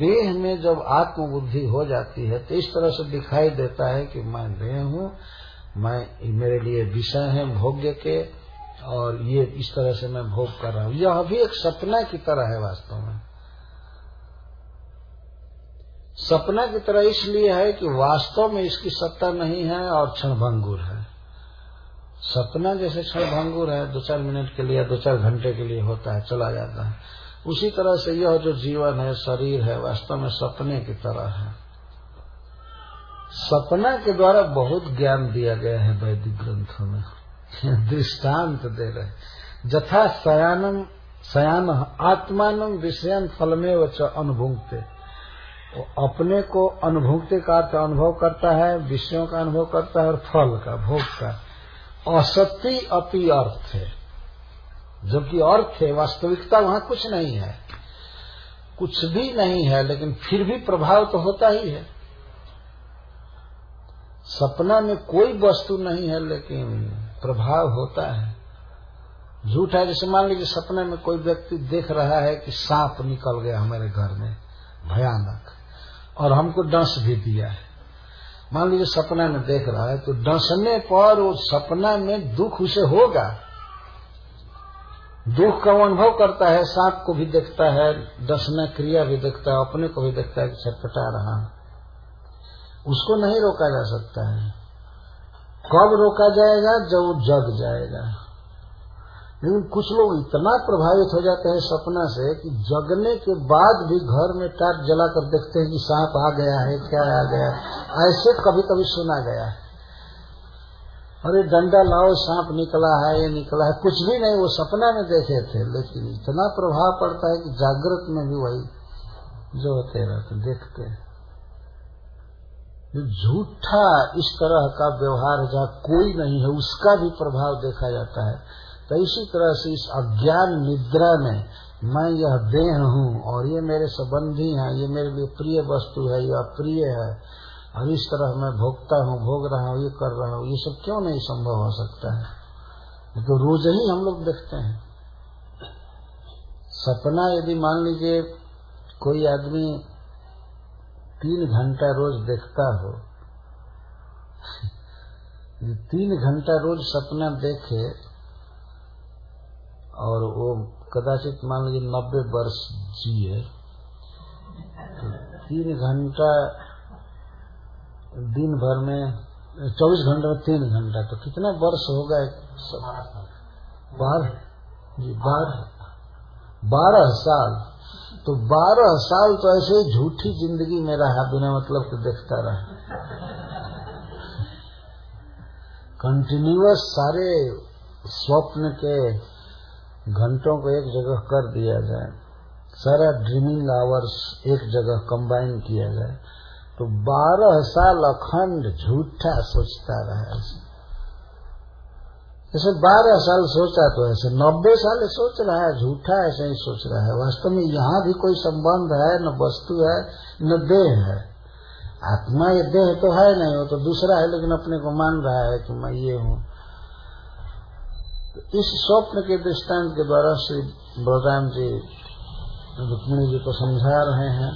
देह में जब आत्मबुद्धि हो जाती है तो इस तरह से दिखाई देता है कि मैं देह हूँ, मैं मेरे लिए विषय है भोग्य के, और ये इस तरह से मैं भोग कर रहा हूँ। यह भी एक सपना की तरह है। वास्तव में सपना की तरह इसलिए है कि वास्तव में इसकी सत्ता नहीं है और क्षणभंगुर है। सपना जैसे क्षणभंगुर है, 2-4 मिनट के लिए, 2-4 घंटे के लिए होता है, चला जाता है, उसी तरह से यह जो जीवन है, शरीर है, वास्तव में सपने की तरह है। सपना के द्वारा बहुत ज्ञान दिया गया है वैदिक ग्रंथों में। दृष्टांत दे रहे, जथा शयान आत्मानम विषयन फलमेव च अनुभुंक्ते। वो अपने को अनुभुक्ति का अर्थ अनुभव करता है, विषयों का अनुभव करता है और फल का, भोग का। असत्य अपि अर्थ है, जबकि अर्थ है, वास्तविकता वहां कुछ नहीं है, कुछ भी नहीं है, लेकिन फिर भी प्रभाव तो होता ही है। सपना में कोई वस्तु नहीं है लेकिन प्रभाव होता है। झूठ है, जैसे मान लीजिए सपने में कोई व्यक्ति देख रहा है कि सांप निकल गया हमारे घर में भयानक, और हमको डंस भी दिया है। मान लीजिए सपना में देख रहा है, तो डंसने पर वो सपना में दुख उसे होगा, दुख का अनुभव करता है, सांप को भी देखता है, डसना क्रिया भी देखता है, अपने को भी देखता है कि छटपटा रहा है। उसको नहीं रोका जा सकता है। कब रोका जाएगा? जब वो जग जाएगा। लेकिन कुछ लोग इतना प्रभावित हो जाते हैं सपना से कि जगने के बाद भी घर में टार्च जलाकर देखते हैं कि सांप आ गया है, क्या आ गया। ऐसे कभी कभी सुना गया है, अरे डंडा लाओ, सांप निकला है, ये निकला है। कुछ भी नहीं, वो सपना में देखे थे, लेकिन इतना प्रभाव पड़ता है कि जागृत में भी वही जो होते रहते देखते हैं। जो झूठा इस तरह का व्यवहार जहाँ कोई नहीं है, उसका भी प्रभाव देखा जाता है। तो इसी तरह से इस अज्ञान निद्रा में मैं यह देह हूँ और ये मेरे संबंधी हैं, ये मेरे लिए प्रिय वस्तु है, ये अप्रिय है, और इस तरह मैं भोगता हूँ, भोग रहा हूँ, ये कर रहा हूँ, ये सब क्यों नहीं संभव हो सकता है? ये तो रोज ही हम लोग देखते हैं। सपना यदि मान लीजिए कोई आदमी 3 घंटा रोज देखता हो, 3 घंटा रोज सपना देखे और वो कदाचित मान लीजिए 90 वर्ष जिए, तो 3 घंटा दिन भर में 24 घंटे में 3 घंटा, तो कितना वर्ष होगा? 12 साल। तो 12 साल तो ऐसे ही झूठी जिंदगी में रहा, बिना मतलब के देखता रहा। कंटिन्यूअस सारे स्वप्न के घंटों को एक जगह कर दिया जाए, सारा ड्रीमिंग आवर्स एक जगह कंबाइन किया जाए, तो 12 साल अखंड झूठा सोचता रहा। जैसे 12 साल सोचा तो ऐसे 90 साल सोच रहा है, झूठा ऐसे ही सोच रहा है। वास्तव में यहाँ भी कोई संबंध है, न वस्तु है, न देह है। आत्मा ये देह तो है नहीं, वो तो दूसरा है, लेकिन अपने को मान रहा है कि मैं ये हूँ। तो इस स्वप्न के दृष्टांत के द्वारा श्री बलराम जी रुक्मिणी जी को समझा रहे हैं।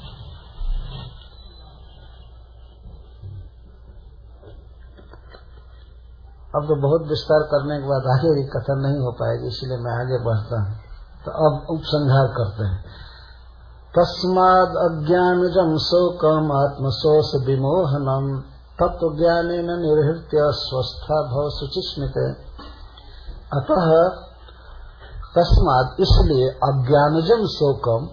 अब तो बहुत विस्तार करने के बाद आगे भी कथन नहीं हो पाएगी, इसलिए मैं आगे बढ़ता हूँ। तो अब उपसंहार करते हैं। तस्माद् अज्ञानजं शोकम् आत्मशोष विमोहनम् तत्त्वज्ञानेन निर्हृत्य स्वस्था भव शुचिस्मिते। अतः तस्माद् इसलिए अज्ञानजं शोकम्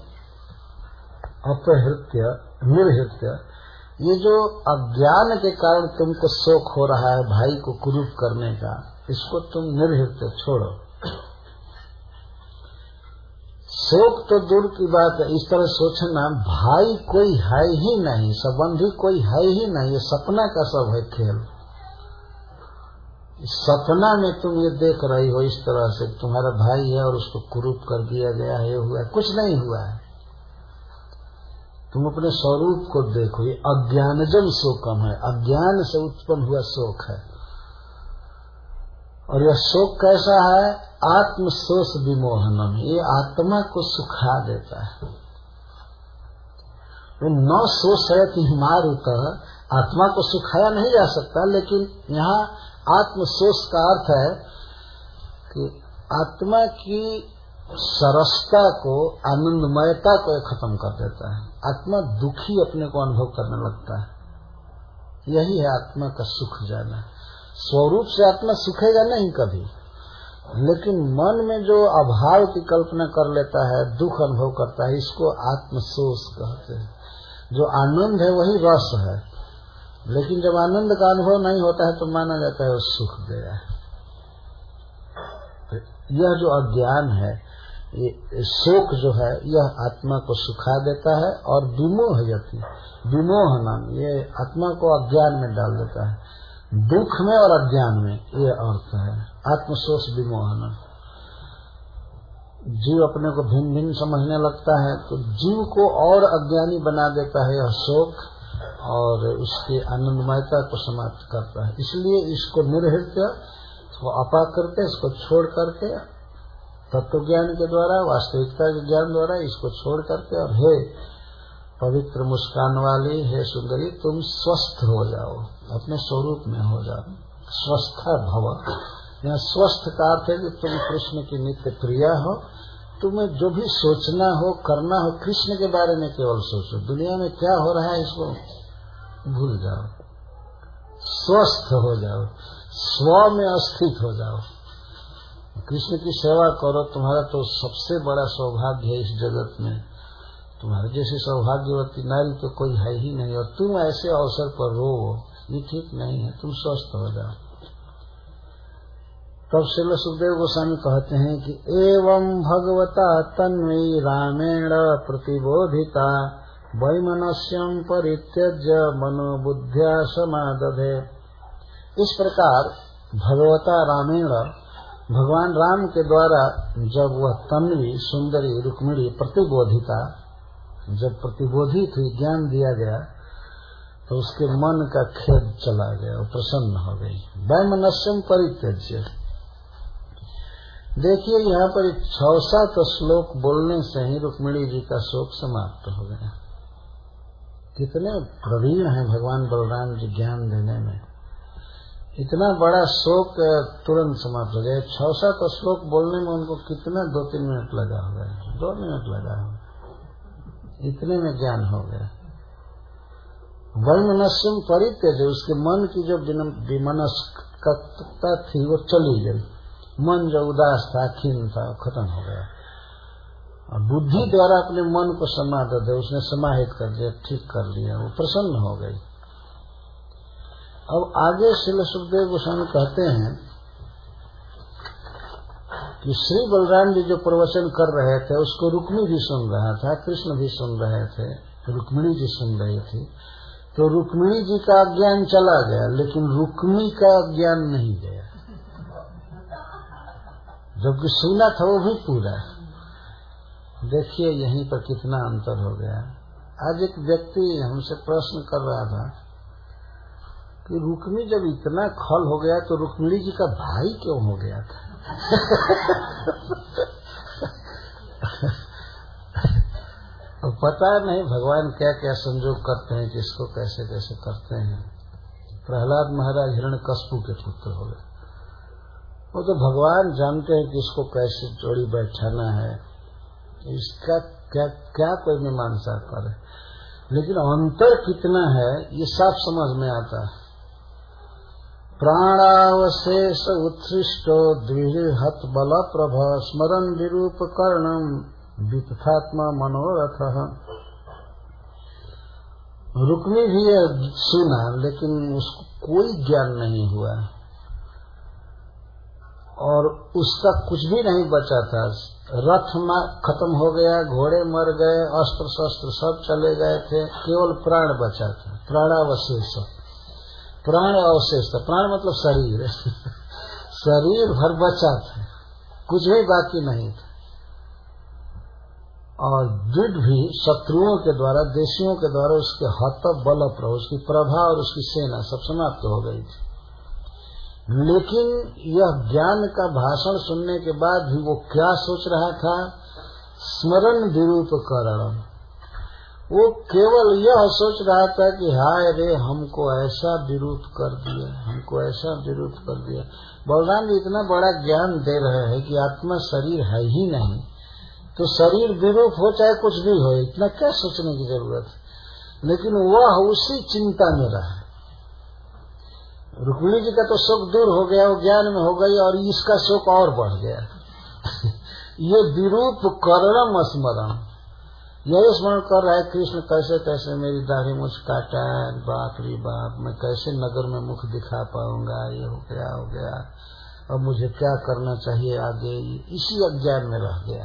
अपहृत्य निर्हृत्य, ये जो अज्ञान के कारण तुमको शोक हो रहा है भाई को कुरूप करने का, इसको तुम निर्हृत्य छोड़ो। शोक तो दूर की बात है, इस तरह सोचना भाई कोई है ही नहीं, संबंधी कोई है ही नहीं, ये सपना का सब है खेल। सपना में तुम ये देख रही हो इस तरह से तुम्हारा भाई है और उसको कुरूप कर दिया गया है, ये हुआ, कुछ नहीं हुआ है। तुम अपने स्वरूप को देखो, ये अज्ञानजम शोकम है, अज्ञान से उत्पन्न हुआ शोक है। और यह शोक कैसा है? आत्मशोष विमोहनम, ये आत्मा को सुखा देता है। न शोषयत हिमारुत, आत्मा को सुखाया नहीं जा सकता, लेकिन यहाँ आत्मशोष का अर्थ है कि आत्मा की सरसता को, आनंदमयता को खत्म कर देता है। आत्मा दुखी अपने को अनुभव करने लगता है। यही है आत्मा का सुख जाना। स्वरूप से आत्मा सुखेगा नहीं कभी, लेकिन मन में जो अभाव की कल्पना कर लेता है, दुख अनुभव करता है, इसको आत्मशोष कहते हैं। जो आनंद है वही रस है, लेकिन जब आनंद का अनुभव नहीं होता है तो माना जाता है वो सुख गया है। तो यह जो अज्ञान है, ये शोक जो है, यह आत्मा को सुखा देता है। और विमोहयति, विमोहनम, ये आत्मा को अज्ञान में डाल देता है, दुख में और अज्ञान में, ये अर्थ है आत्मशोष विमोहनम। जीव अपने को भिन्न भिन्न समझने लगता है तो जीव को और अज्ञानी बना देता है यह शोक, और उसकी आनंदमयता को समाप्त करता है। इसलिए इसको निर्हृत्य, इसको अपाकृत्य, इसको छोड़ करके तत्व ज्ञान के द्वारा, वास्तविकता के ज्ञान द्वारा इसको छोड़ करके, और हे पवित्र मुस्कान वाली, हे सुंदरी, तुम स्वस्थ हो जाओ, अपने स्वरूप में हो जाओ। स्वस्था भव, यहाँ स्वस्थ का अर्थ है कि तुम कृष्ण की नित्य प्रिया हो। तुम्हें जो भी सोचना हो, करना हो, कृष्ण के बारे में केवल सोचो। दुनिया में क्या हो रहा है इसको भूल जाओ, स्वस्थ हो जाओ, स्व में अस्थित हो जाओ, कृष्ण की सेवा करो। तुम्हारा तो सबसे बड़ा सौभाग्य है इस जगत में। तुम्हारे जैसी सौभाग्यवती नारी तो कोई है ही नहीं, और तुम ऐसे अवसर पर रो, ये ठीक नहीं है। तुम स्वस्थ हो जाओ। तब श्रील सुखदेव गोस्वामी कहते हैं कि एवं भगवता तन्वी रामेण प्रतिबोधिता वैमनस्यं परित्यज्य मनोबुद्ध्या समादधे। इस प्रकार भगवता रामेण, भगवान राम के द्वारा जब वह तन्वी सुंदरी रुक्मिणी प्रतिबोधिता, जब प्रतिबोधित हुई, ज्ञान दिया गया, तो उसके मन का खेद चला गया, वो प्रसन्न हो गई। वैमनस्यं परित्यज्य, देखिए यहाँ पर 6-7 श्लोक बोलने से ही रुक्मिणी जी का शोक समाप्त हो गया। कितने प्रवीण हैं भगवान बलराम जी ज्ञान देने में। इतना बड़ा शोक तुरंत समाप्त हो गया। 6-7 श्लोक बोलने में उनको कितना 2-3 मिनट लगा होगा, 2 मिनट लगा होगा, इतने में ज्ञान हो गया। वैमनस्यं परित्यज्य, उसके मन की जो विमनस्कता थी वो चली गई। मन जो उदास था, खीन था, खत्म हो गया। और बुद्धि द्वारा अपने मन को समाहित है, उसने समाहित कर दिया, ठीक कर लिया, वो प्रसन्न हो गई। अब आगे श्रील सुखदेव गोस्वामी कहते हैं कि श्री बलराम जी जो प्रवचन कर रहे थे उसको रुक्मी भी सुन रहा था, कृष्ण भी सुन रहे थे, रुक्मिणी जी सुन रही थी। तो रुक्मिणी जी का ज्ञान चला गया, लेकिन रुक्मी का ज्ञान नहीं गया, जबकि सुना था वो भी पूरा। देखिए यहीं पर कितना अंतर हो गया। आज एक व्यक्ति हमसे प्रश्न कर रहा था कि रुक्मी जब इतना खल हो गया तो रुक्मिणी जी का भाई क्यों हो गया था? तो पता नहीं भगवान क्या क्या संजोग करते हैं, किसको कैसे कैसे करते हैं। प्रहलाद महाराज हिरण्यकश्यप के पुत्र हो गए। वो तो भगवान जानते हैं कि इसको कैसे जोड़ी बैठाना है, इसका क्या क्या कोई मीमांसा करे, लेकिन अंतर कितना है ये साफ समझ में आता है। प्राणावशेष उत्सृष्टो द्विहत बल प्रभ स्मरण विरूप कर्णम विपथात्मा मनोरथ। रुक्मी भी सुना, लेकिन उसको कोई ज्ञान नहीं हुआ और उसका कुछ भी नहीं बचा था। रथ खत्म हो गया, घोड़े मर गए, अस्त्र शस्त्र सब चले गए थे, केवल प्राण बचा था। प्राणावशेष, प्राण अवशेष था, प्राण मतलब शरीर शरीर भर बचा था, कुछ भी बाकी नहीं था। और युद्ध भी शत्रुओं के द्वारा, देशियों के द्वारा उसके हत बल प्रभ, उसकी प्रभा और उसकी सेना सब समाप्त हो गई थी। लेकिन यह ज्ञान का भाषण सुनने के बाद भी वो क्या सोच रहा था? स्मरण विरूप करणम, वो केवल यह सोच रहा था कि हाय रे हमको ऐसा विरोध कर दिया, हमको ऐसा विरोध कर दिया। बलराम जी इतना बड़ा ज्ञान दे रहे हैं कि आत्मा शरीर है ही नहीं, तो शरीर विरूप हो चाहे कुछ भी हो, इतना क्या सोचने की जरूरत है। लेकिन वह उसी चिंता में रहा। रुक्मिणी जी का तो शोक दूर हो गया, वो ज्ञान में हो गई, और इसका शोक और बढ़ गया। ये विरूप करणम स्मरण, यही स्मरण कर रहा है कृष्ण कैसे कैसे मेरी दाढ़ी मुझ काटा, बाप रे बाप, मैं कैसे नगर में मुख दिखा पाऊंगा, ये हो गया, अब मुझे क्या करना चाहिए आगे, इसी अज्ञान में रह गया।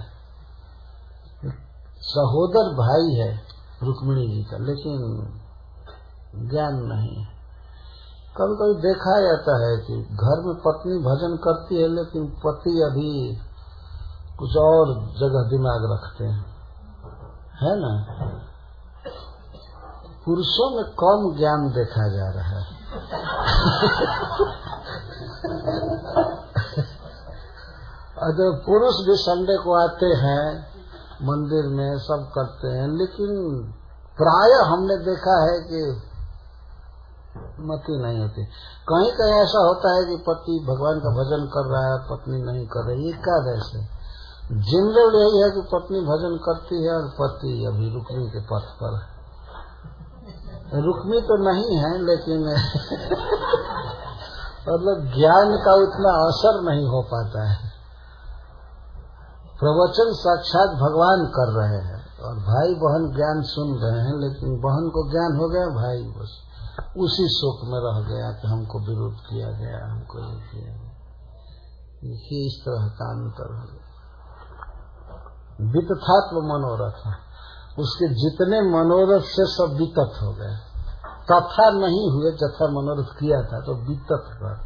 सहोदर भाई है रुक्मिणी जी का, लेकिन ज्ञान नहीं। कभी कभी देखा जाता है कि घर में पत्नी भजन करती है, लेकिन पति अभी कुछ और जगह दिमाग रखते हैं, है ना। पुरुषों में कम ज्ञान देखा जा रहा है। अगर पुरुष भी संडे को आते हैं मंदिर में, सब करते हैं, लेकिन प्राय हमने देखा है कि मति नहीं होती। कहीं कहीं ऐसा होता है कि पति भगवान का भजन कर रहा है, पत्नी नहीं कर रही, ये क्या वैसे। जनरल यही है कि पत्नी भजन करती है और पति अभी रुक्मी के पथ पर है। रुक्मी तो नहीं है, लेकिन मतलब ज्ञान का उतना असर नहीं हो पाता है। प्रवचन साक्षात भगवान कर रहे हैं और भाई बहन ज्ञान सुन रहे हैं, लेकिन बहन को ज्ञान हो गया, भाई बस उसी शोक में रह गया कि हमको विरोध किया गया, हमको ये किया गया। देखिए इस तरह का अंतर हो गया। वितथात्व मनोरथ, उसके जितने मनोरथ से सब वितत हो गए, तथा नहीं हुए जथा मनोरथ किया था, तो वितत पर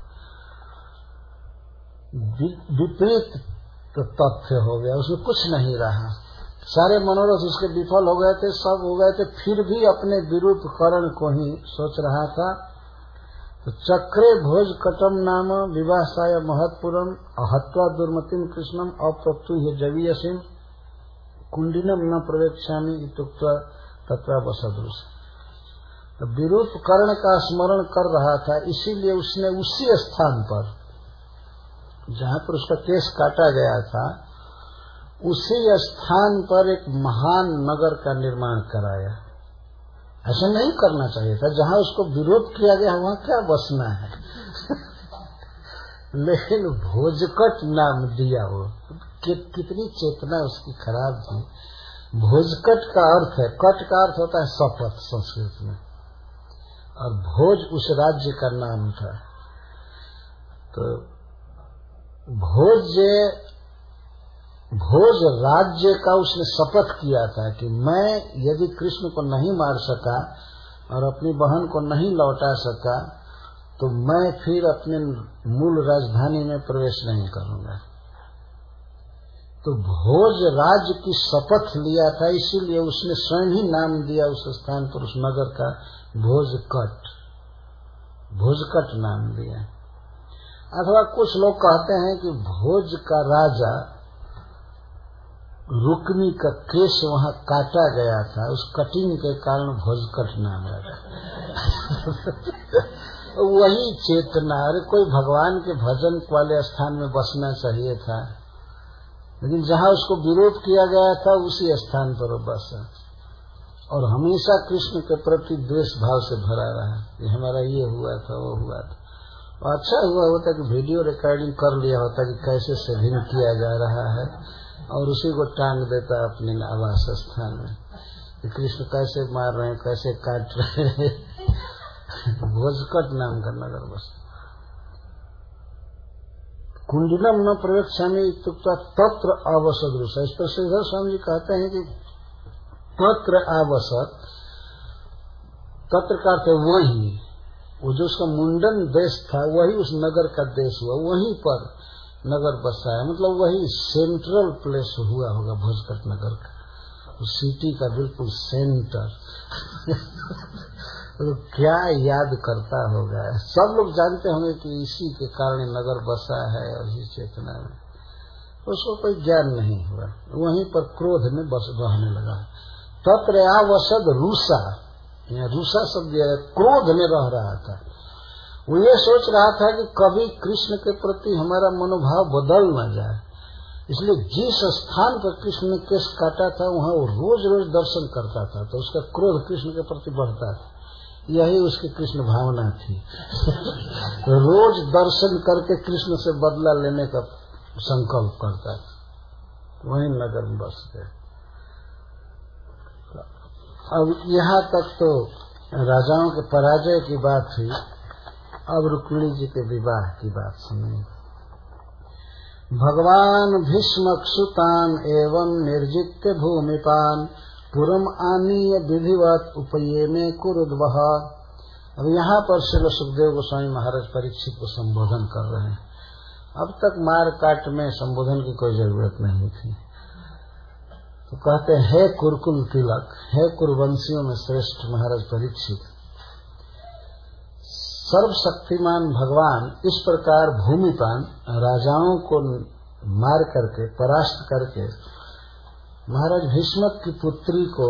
विपरीत तथ्य हो गया, उसमें कुछ नहीं रहा। सारे मनोरथ उसके विफल हो गए थे, सब हो गए थे, फिर भी अपने विरूप करण को ही सोच रहा था। तो चक्रे भोज कटम नाम विवासाय महत्पुरम अहत्वा दुर्मतिम कृष्णम अप्रतु जवीयसिम कुंडिनम न प्रवेक्षामि इत्युक्त्वा तत्र वसदृश। तो विरूप कर्ण का स्मरण कर रहा था, इसीलिए उसने उसी स्थान पर जहाँ पर उसका केस काटा गया था, उसी स्थान पर एक महान नगर का निर्माण कराया। ऐसा नहीं करना चाहिए था, जहाँ उसको विरोध किया गया वहाँ क्या बसना है। लेकिन भोजकट नाम दिया वो, कितनी चेतना उसकी खराब थी। भोजकट का अर्थ है, कट का अर्थ होता है शपथ संस्कृत में, और भोज उस राज्य का नाम था। तो भोज राज्य का उसने शपथ किया था कि मैं यदि कृष्ण को नहीं मार सका और अपनी बहन को नहीं लौटा सका, तो मैं फिर अपने मूल राजधानी में प्रवेश नहीं करूंगा। तो भोज राज्य की शपथ लिया था, इसीलिए उसने स्वयं ही नाम दिया उस स्थान पर, उस नगर का भोजकट, भोजकट नाम दिया। अथवा कुछ लोग कहते हैं कि भोज का राजा रुक्मी का केश वहाँ काटा गया था, उस कटिंग के कारण भोजकट नाम रखा। वही चेतना, अरे कोई भगवान के भजन वाले स्थान में बसना चाहिए था, लेकिन जहाँ उसको विरोध किया गया था उसी स्थान पर वो बसा, और हमेशा कृष्ण के प्रति द्वेष भाव से भरा रहा कि हमारा ये हुआ था, वो हुआ था। अच्छा हुआ होता कि वीडियो रिकॉर्डिंग कर लिया होता कि कैसे सेविंग किया जा रहा है, और उसी को टांग देता अपने आवास स्थान में कि कृष्ण कैसे मार रहे हैं, कैसे काट रहे हैं। भोजकट नाम का नगर बस। कुंडिनम न प्रवेक्षामि इत्युक्त्वा तत्र आवसदृश। इस पर श्रीधर स्वामी जी कहते हैं कि तत्र आवसत, तत्र का अर्थ वही, वो जो उसका मुंडन देश था वही उस नगर का देश हुआ, वहीं पर नगर बसा है, मतलब वही सेंट्रल प्लेस हुआ होगा भोजकट नगर का, उस सिटी का बिल्कुल सेंटर। तो क्या याद करता होगा, सब लोग जानते होंगे कि इसी के कारण नगर बसा है, और इसी चेतना में उसको कोई ज्ञान नहीं हुआ, वहीं पर क्रोध में बस रहने लगा। तत्र आवसद रूसा, रूसा शब्द क्रोध में रह रहा था। वो ये सोच रहा था कि कभी कृष्ण के प्रति हमारा मनोभाव बदल न जाए, इसलिए जिस स्थान पर कृष्ण ने केस काटा था वहाँ वो रोज रोज दर्शन करता था, तो उसका क्रोध कृष्ण के प्रति बढ़ता था। यही उसकी कृष्ण भावना थी। रोज दर्शन करके कृष्ण से बदला लेने का संकल्प करता था, वहीं नगर में बस गए। अब यहाँ तक तो राजाओं के पराजय की बात हुई, अब रुक्मिणी जी के विवाह की बात सुनिए। भगवान भीष्मक्षुतान एवं निर्जित्य भूमिपान पुरम आनीय विधिवत उपये में कुरुद्वह। अब यहाँ पर श्री सुखदेव गोस्वामी महाराज परीक्षित को संबोधन कर रहे हैं। अब तक मार काट में संबोधन की कोई जरूरत नहीं थी, तो कहते हैं हे कुरुकुल तिलक, हे कुरुवंशियों में श्रेष्ठ महाराज परीक्षित, सर्वशक्तिमान भगवान इस प्रकार भूमिपान राजाओं को मार करके परास्त करके महाराज भीष्मक की पुत्री को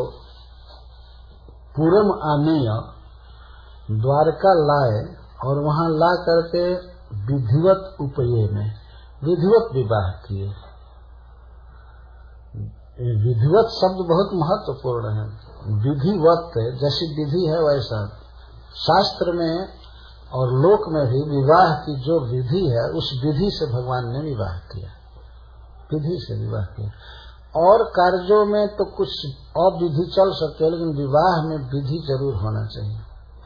पूरम आनीय द्वारका लाए और वहां ला करके विधिवत उपये में विधिवत विवाह किए। विधिवत शब्द बहुत महत्वपूर्ण है। विधिवत जैसी विधि है वैसा शास्त्र में और लोक में भी विवाह की जो विधि है उस विधि से भगवान ने विवाह किया, विधि से विवाह किया। और कार्यों में तो कुछ अविधि चल सकते हैं, लेकिन विवाह में विधि जरूर होना चाहिए।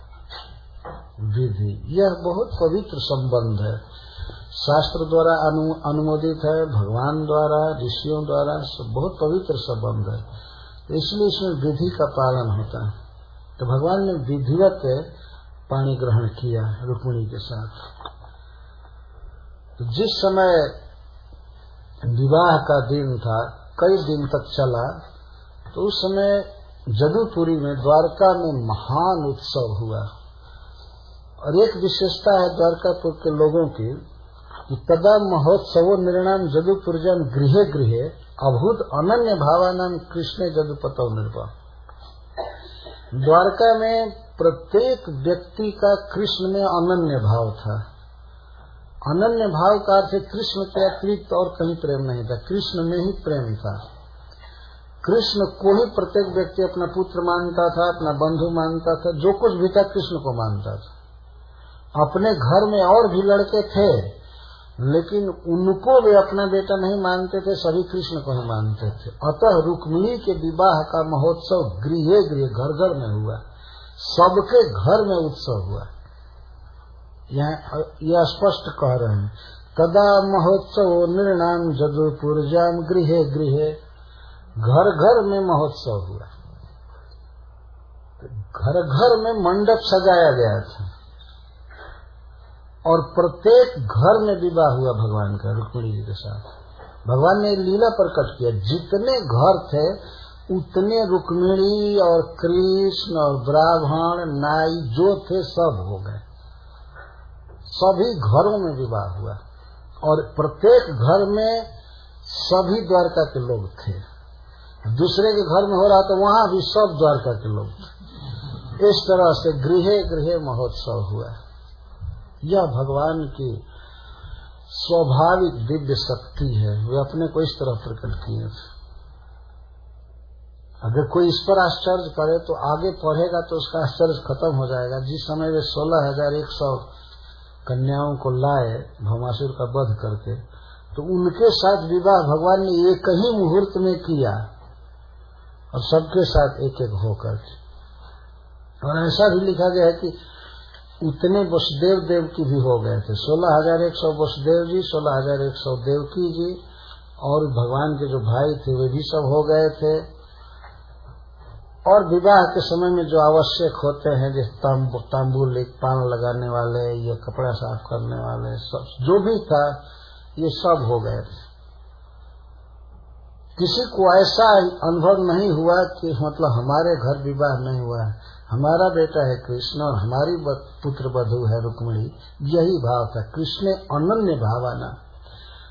विधि यह बहुत पवित्र संबंध है, शास्त्र द्वारा अनुमोदित है, भगवान द्वारा ऋषियों द्वारा सब बहुत पवित्र संबंध है, तो इसलिए इसमें विधि का पालन होता है। तो भगवान ने विधिवत पाणी ग्रहण किया रुक्मिणी के साथ। तो जिस समय विवाह का दिन था, कई दिन तक चला, तो उस समय जदुपुरी में द्वारका में महान उत्सव हुआ। और एक विशेषता है द्वारकापुर के लोगों की कि तदा महोत्सवो निर्णाम जदुपुरजन गृहे गृहे अभूत अनन्य भावानाम कृष्ण जदुपतौ निर्भा। द्वारका में प्रत्येक व्यक्ति का कृष्ण में अनन्य भाव था। अनन्य भाव का अर्थ कृष्ण के अतिरिक्त और कहीं प्रेम नहीं था, कृष्ण में ही प्रेम था। कृष्ण को ही प्रत्येक व्यक्ति अपना पुत्र मानता था, अपना बंधु मानता था, जो कुछ भी था कृष्ण को मानता था। अपने घर में और भी लड़के थे, लेकिन उनको वे अपना बेटा नहीं मानते थे, सभी कृष्ण को ही मानते थे। अतः रुक्मिणी के विवाह का महोत्सव गृहे गृह घर घर में हुआ, सबके घर में उत्सव हुआ। यह स्पष्ट कह रहे हैं, तदा महोत्सव निर्णाम जदुपुरजाम गृहे गृहे, घर घर में महोत्सव हुआ। घर घर में मंडप सजाया गया था और प्रत्येक घर में विवाह हुआ भगवान का रुक्मिणी जी के साथ। भगवान ने लीला प्रकट किया, जितने घर थे उतने रुक्मिणी और कृष्ण और ब्राह्मण नाई जो थे सब हो गए, सभी घरों में विवाह हुआ। और प्रत्येक घर में सभी द्वारका के लोग थे। दूसरे के घर में हो रहा तो वहां भी सब द्वारका के लोग थे। इस तरह से गृहे गृहे महोत्सव हुआ। यह भगवान की स्वाभाविक दिव्य शक्ति है, वे अपने को इस तरह प्रकट किए थे। अगर कोई इस पर आश्चर्य करे तो आगे पढ़ेगा तो उसका आश्चर्य खत्म हो जाएगा। जिस समय वे 16,100 कन्याओं को लाए भौमासुर का वध करके, तो उनके साथ विवाह भगवान ने एक ही मुहूर्त में किया और सबके साथ एक एक होकर। और ऐसा भी लिखा गया है कि उतने वसुदेव देवकी भी हो गए थे। 16,100 वसुदेव जी, 16,100 देवकी जी, और भगवान के जो भाई थे वे भी सब हो गए थे। और विवाह के समय में जो आवश्यक होते हैं, जैसे तांबूल, पान लगाने वाले या कपड़ा साफ करने वाले, सब जो भी था ये सब हो गए थे। किसी को ऐसा अनुभव नहीं हुआ कि मतलब हमारे घर विवाह नहीं हुआ है, हमारा बेटा है कृष्ण और हमारी पुत्र वधू है रुक्मिणी। यही भाव था। कृष्ण अनन्य भावाना,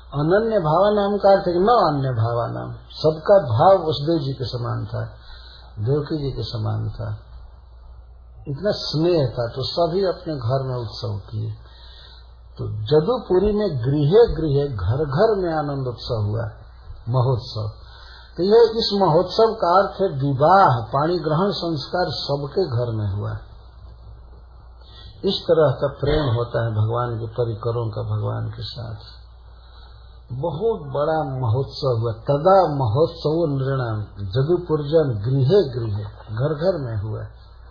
अनन्य भावानाम का अर्थ न अन्य भावानाम, सबका भाव वसुदेव जी के समान था। देवकी जी के समान था, इतना स्नेह था। तो सभी अपने घर में उत्सव किए। तो जदुपुरी में गृहे गृहे घर घर में आनंद उत्सव हुआ, महोत्सव। तो ये इस महोत्सव का अर्थ है विवाह, पाणी ग्रहण संस्कार सबके घर में हुआ। इस तरह का प्रेम होता है भगवान के परिकरों का भगवान के साथ। बहुत बड़ा महोत्सव हुआ। तदा महोत्सव नृणाम जदुपुरजन गृहे गृहे, घर घर में हुआ।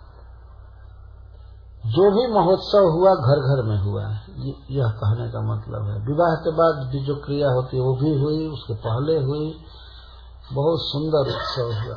जो भी महोत्सव हुआ घर घर में हुआ, यह कहने का मतलब है। विवाह के बाद भी जो क्रिया होती है वो भी हुई, उसके पहले हुई। बहुत सुंदर उत्सव हुआ।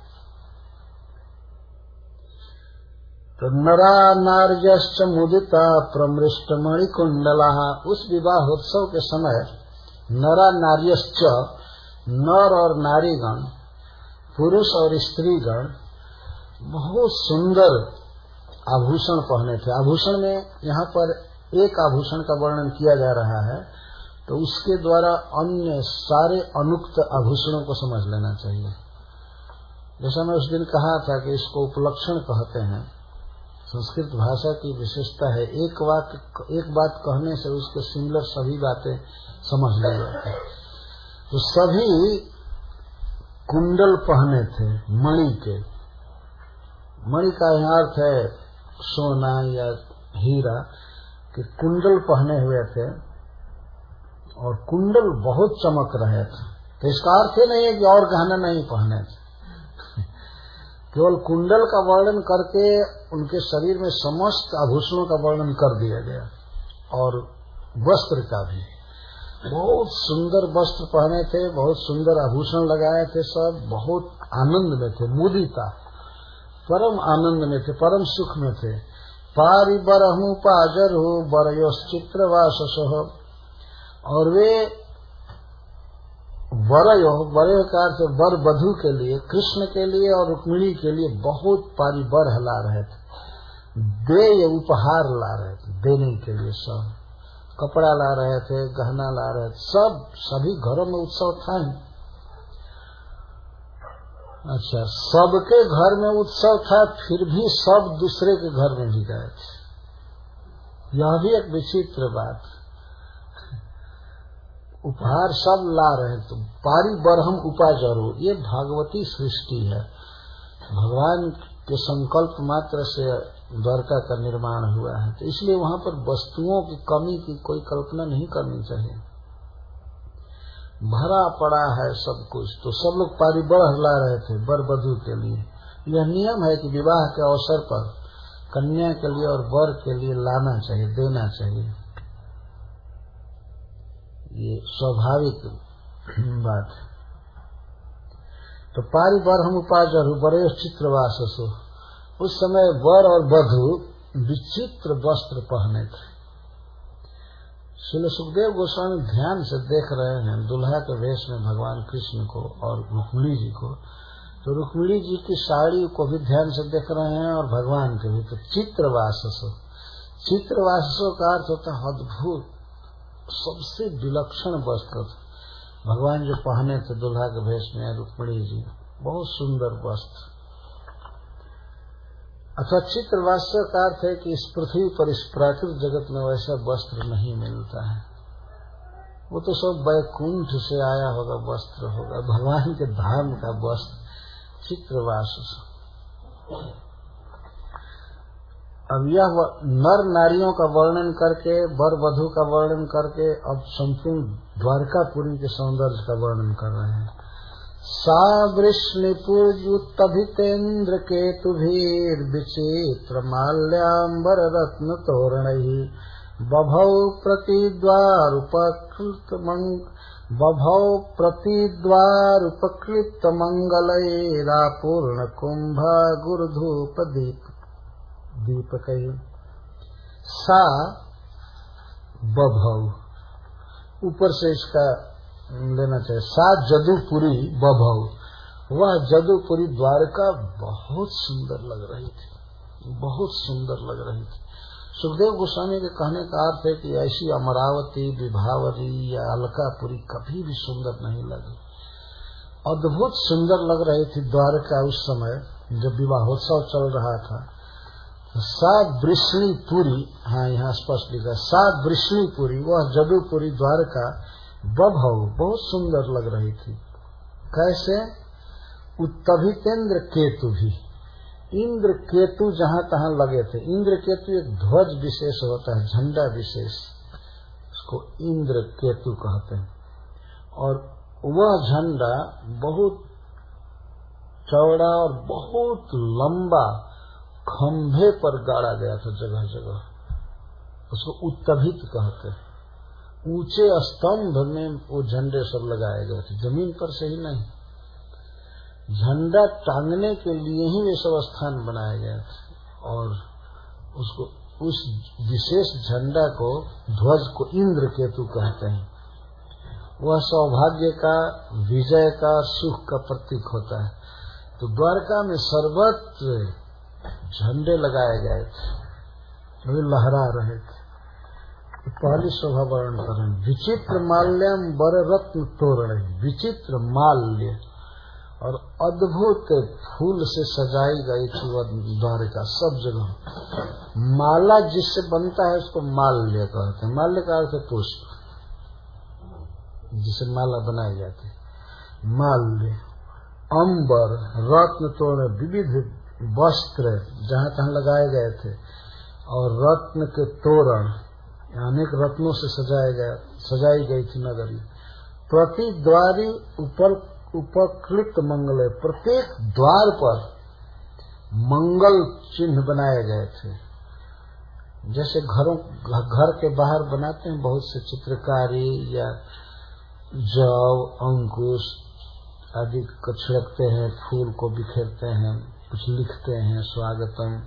तो नरा नार्यश्च मुदिता प्रमृष्ट मणिकुंडला, उस विवाहोत्सव के समय नरा नार्यश्च, नर और नारीगण, पुरुष और स्त्रीगण बहुत सुंदर आभूषण पहने थे। आभूषण में यहाँ पर एक आभूषण का वर्णन किया जा रहा है, तो उसके द्वारा अन्य सारे अनुक्त आभूषणों को समझ लेना चाहिए। जैसा मैं उस दिन कहा था कि इसको उपलक्षण कहते हैं। संस्कृत भाषा की विशेषता है, एक बात कहने से उसके सिमिलर सभी बातें समझ ली जाती है। तो सभी कुंडल पहने थे मणि के। मणि का यहाँ अर्थ है सोना या हीरा के कुंडल पहने हुए थे, और कुंडल बहुत चमक रहे थे। तो इसका अर्थ ही नहीं है कि और गहना नहीं पहने थे। केवल कुंडल का वर्णन करके उनके शरीर में समस्त आभूषणों का वर्णन कर दिया गया, और वस्त्र का भी। बहुत सुंदर वस्त्र पहने थे, बहुत सुंदर आभूषण लगाए थे, सब बहुत आनंद में थे। मुदिता, परम आनंद में थे, परम सुख में थे। पारि बरहु पाजरहु बरयोश्चित्रवासस, और वे वरयो का अर्थ वर वधू के लिए, कृष्ण के लिए और रुक्मिणी के लिए बहुत पारिबर ला रहे थे। देय उपहार ला रहे थे, देने के लिए सब कपड़ा ला रहे थे, गहना ला रहे थे, सब सभी घरों में उत्सव था ही। अच्छा, सबके घर में उत्सव था, फिर भी सब दूसरे के घर में भी गए थे। यह भी एक विचित्र बात। उपहार सब ला रहे तो पारी बरहम उपाजरो, ये भागवती सृष्टि है। भगवान के संकल्प मात्र से द्वारका का निर्माण हुआ है, तो इसलिए वहां पर वस्तुओं की कमी की कोई कल्पना नहीं करनी चाहिए। भरा पड़ा है सब कुछ, तो सब लोग पारिबढ़ ला रहे थे वर वधू के लिए। यह नियम है कि विवाह के अवसर पर कन्या के लिए और वर के लिए लाना चाहिए, देना चाहिए। ये स्वाभाविक बात है। तो पारिबर हम उपाजर बड़े चित्रवाससो, उस समय वर और वधू विचित्र वस्त्र पहने थे। श्री सुखदेव गोस्वामी ध्यान से देख रहे हैं दुल्हा के वेश में भगवान कृष्ण को और रुक्मिणी जी को। तो रुक्मिणी जी की साड़ी को भी ध्यान से देख रहे हैं और भगवान के भी। तो चित्रवाससो, चित्रवाससो का अर्थ होता है अद्भुत, सबसे विलक्षण वस्त्र भगवान जो पहने थे दुल्हा के भेष में रुक्मिणी जी, बहुत सुंदर वस्त्र। अथवा चित्रवास्य का अर्थ है कि इस पृथ्वी पर, इस प्राकृतिक जगत में वैसा वस्त्र नहीं मिलता है। वो तो सब वैकुंठ से आया होगा वस्त्र होगा, भगवान के धाम का वस्त्र चित्रवास। अब यह नर नारियों का वर्णन करके, वर वधू का वर्णन करके, अब संपूर्ण द्वारकापुरी के सौंदर्य का वर्णन कर रहे हैं। सा वृष्णिपुर्युत्तभितेन्द्र केतुभिर विचित्र माल्याम्बर रत्न तोरणैः बभौ प्रतिद्वारुपकृत मंगलैरापूर्ण कुंभा गुरुधूप दीपकैः। सा बभौ, ऊपर से इसका लेना चाहिए। सा जदुपुरी बभौ, वह जदुपुरी द्वारका बहुत सुंदर लग रही थी, बहुत सुंदर लग रही थी। सुखदेव गोस्वामी के कहने का अर्थ है कि ऐसी अमरावती, विभावरी या अलकापुरी कभी भी सुंदर नहीं लगी। अद्भुत सुंदर लग रही थी द्वारका उस समय। जब विवाहोत्सव चल रहा था, तो 7 वृष्णिपुरी, हाँ यहाँ स्पष्ट लिखा 7 वृष्णिपुरी, वह जदुपुरी द्वारका बभौ बहुत सुंदर लग रही थी। कैसे? उत्तभितेन्द्र केतु भी, इंद्र केतु जहाँ तहाँ लगे थे। इंद्र केतु एक ध्वज विशेष होता है, झंडा विशेष, उसको इंद्र केतु कहते हैं। और वह झंडा बहुत चौड़ा और बहुत लंबा खंभे पर गाड़ा गया था जगह जगह, उसको उत्तभित कहते हैं। ऊंचे स्तंभ में वो झंडे सब लगाए गए थे, जमीन पर से ही नहीं। झंडा टांगने के लिए ही वे सब स्थान बनाए गए थे। और उसको, उस विशेष झंडा को, ध्वज को इंद्र केतु कहते हैं। वह सौभाग्य का, विजय का, सुख का प्रतीक होता है। तो द्वारका में सर्वत्र झंडे लगाए गए थे, वे लहरा रहे थे। पहली शोभा वर्णन करें, विचित्र माल्यम बर रत्न तोरण, विचित्र माल्य और अद्भुत फूल से सजाई गई थी वह द्वारिका। सब जगह माला जिससे बनता है उसको माल्य कहते हैं। माल्य का अर्थ है पुष्प, जिसे माला बनाई जाती है, माल्य। अंबर, रत्न तोरण, विविध वस्त्र जहाँ तहाँ लगाए गए थे, और रत्न के तोरण, अनेक रत्नों से सजाई गई थी नगरी। प्रति द्वारी उपकृत मंगल, प्रत्येक द्वार पर मंगल चिन्ह बनाए गए थे। जैसे घर के बाहर बनाते हैं बहुत से चित्रकारी, या जव, अंकुश आदि को छिड़कते हैं, फूल को बिखेरते हैं, कुछ लिखते हैं, स्वागतम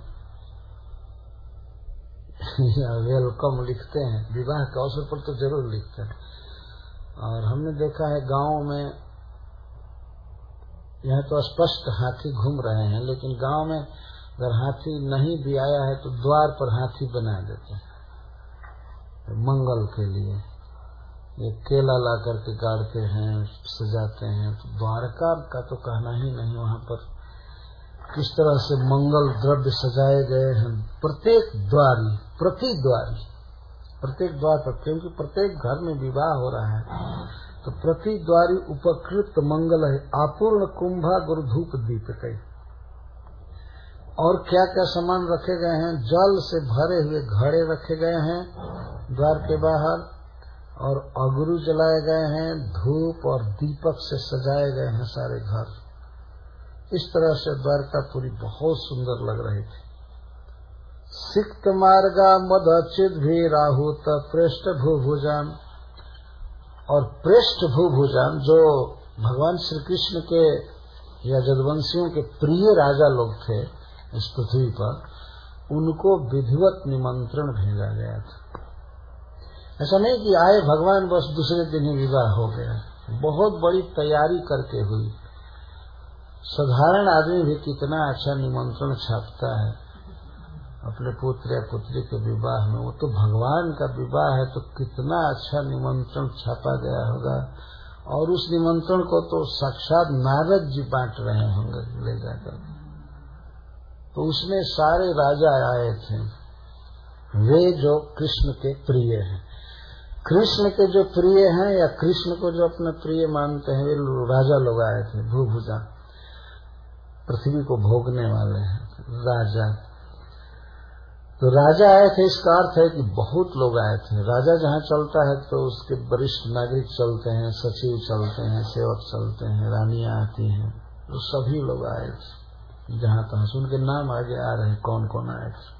या वेलकम लिखते हैं। विवाह के अवसर पर तो जरूर लिखते हैं। और हमने देखा है गांव में, यहाँ तो स्पष्ट हाथी घूम रहे हैं, लेकिन गांव में अगर हाथी नहीं भी आया है तो द्वार पर हाथी बना देते हैं मंगल के लिए। ये केला ला करके गाड़ते हैं, सजाते हैं। तो द्वारका का तो कहना ही नहीं, वहाँ पर किस तरह से मंगल द्रव्य सजाए गए हैं। प्रत्येक द्वारी, प्रत्येक द्वार पर, क्योंकि प्रत्येक घर में विवाह हो रहा है, तो प्रति द्वारी उपकृत मंगल है। आपूर्ण कुंभा गुरुधूप दीपक। और क्या क्या सामान रखे गए हैं? जल से भरे हुए घड़े रखे गए हैं द्वार के बाहर, और अगरू जलाए गए हैं, धूप और दीपक से सजाए गए हैं सारे घर। इस तरह से द्वारकापुरी बहुत सुंदर लग रही थी। सिक्त मार्गा मदचित भी राहुत पृष्ठ भूभुजाम, और पृष्ठ भूभुजाम जो भगवान श्री कृष्ण के या जदवंशियों के प्रिय राजा लोग थे इस पृथ्वी पर, उनको विधिवत निमंत्रण भेजा गया था। ऐसा नहीं कि आए भगवान बस दूसरे दिन ही विवाह हो गया, बहुत बड़ी तैयारी करके हुई। साधारण आदमी भी कितना अच्छा निमंत्रण छापता है अपने पुत्र या पुत्री के विवाह में, वो तो भगवान का विवाह है तो कितना अच्छा निमंत्रण छापा गया होगा। और उस निमंत्रण को तो साक्षात नारद जी बांट रहे होंगे ले जाकर। तो उसमें सारे राजा आए थे, वे जो कृष्ण के प्रिय हैं। कृष्ण के जो प्रिय हैं या कृष्ण को जो अपने प्रिय मानते हैं, वे राजा लोग आए थे। भूभुजा, पृथ्वी को भोगने वाले हैं राजा। तो राजा आए थे, इसका अर्थ है कि बहुत लोग आए थे। राजा जहाँ चलता है तो उसके वरिष्ठ नागरिक चलते हैं, सचिव चलते हैं, सेवक चलते हैं, रानियां आती हैं, तो सभी लोग आए थे। जहाँ तहाँ सुन के नाम आगे आ रहे कौन कौन आए थे।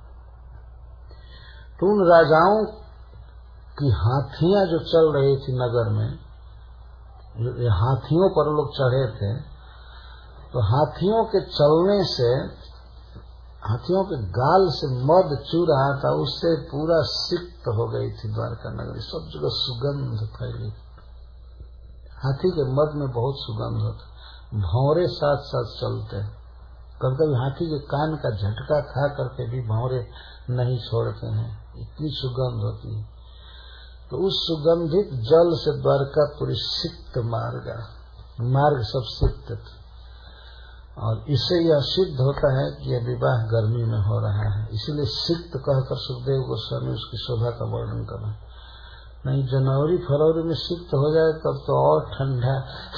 तो उन राजाओं की हाथियां जो चल रही थी नगर में, हाथियों पर लोग चढ़े थे, तो हाथियों के चलने से, हाथियों के गाल से मद चू रहा था, उससे पूरा सिक्त हो गई थी द्वारका नगरी। सब जगह सुगंध फैली। हाथी के मद में बहुत सुगंध होता। भौरे साथ साथ चलते, कभी कभी हाथी के कान का झटका खा करके भी भौरे नहीं छोड़ते हैं, इतनी सुगंध होती है। तो उस सुगंधित जल से द्वारकापुरी सिक्त मार्ग सब सिक्त थे। और इससे यह सिद्ध होता है कि यह विवाह गर्मी में हो रहा है। इसलिए सिक्त कहकर सुखदेव गोस्वामी उसकी शोभा का वर्णन कर रहे हैं। नहीं, जनवरी फरवरी में सिक्त हो जाए तब तो और ठंडा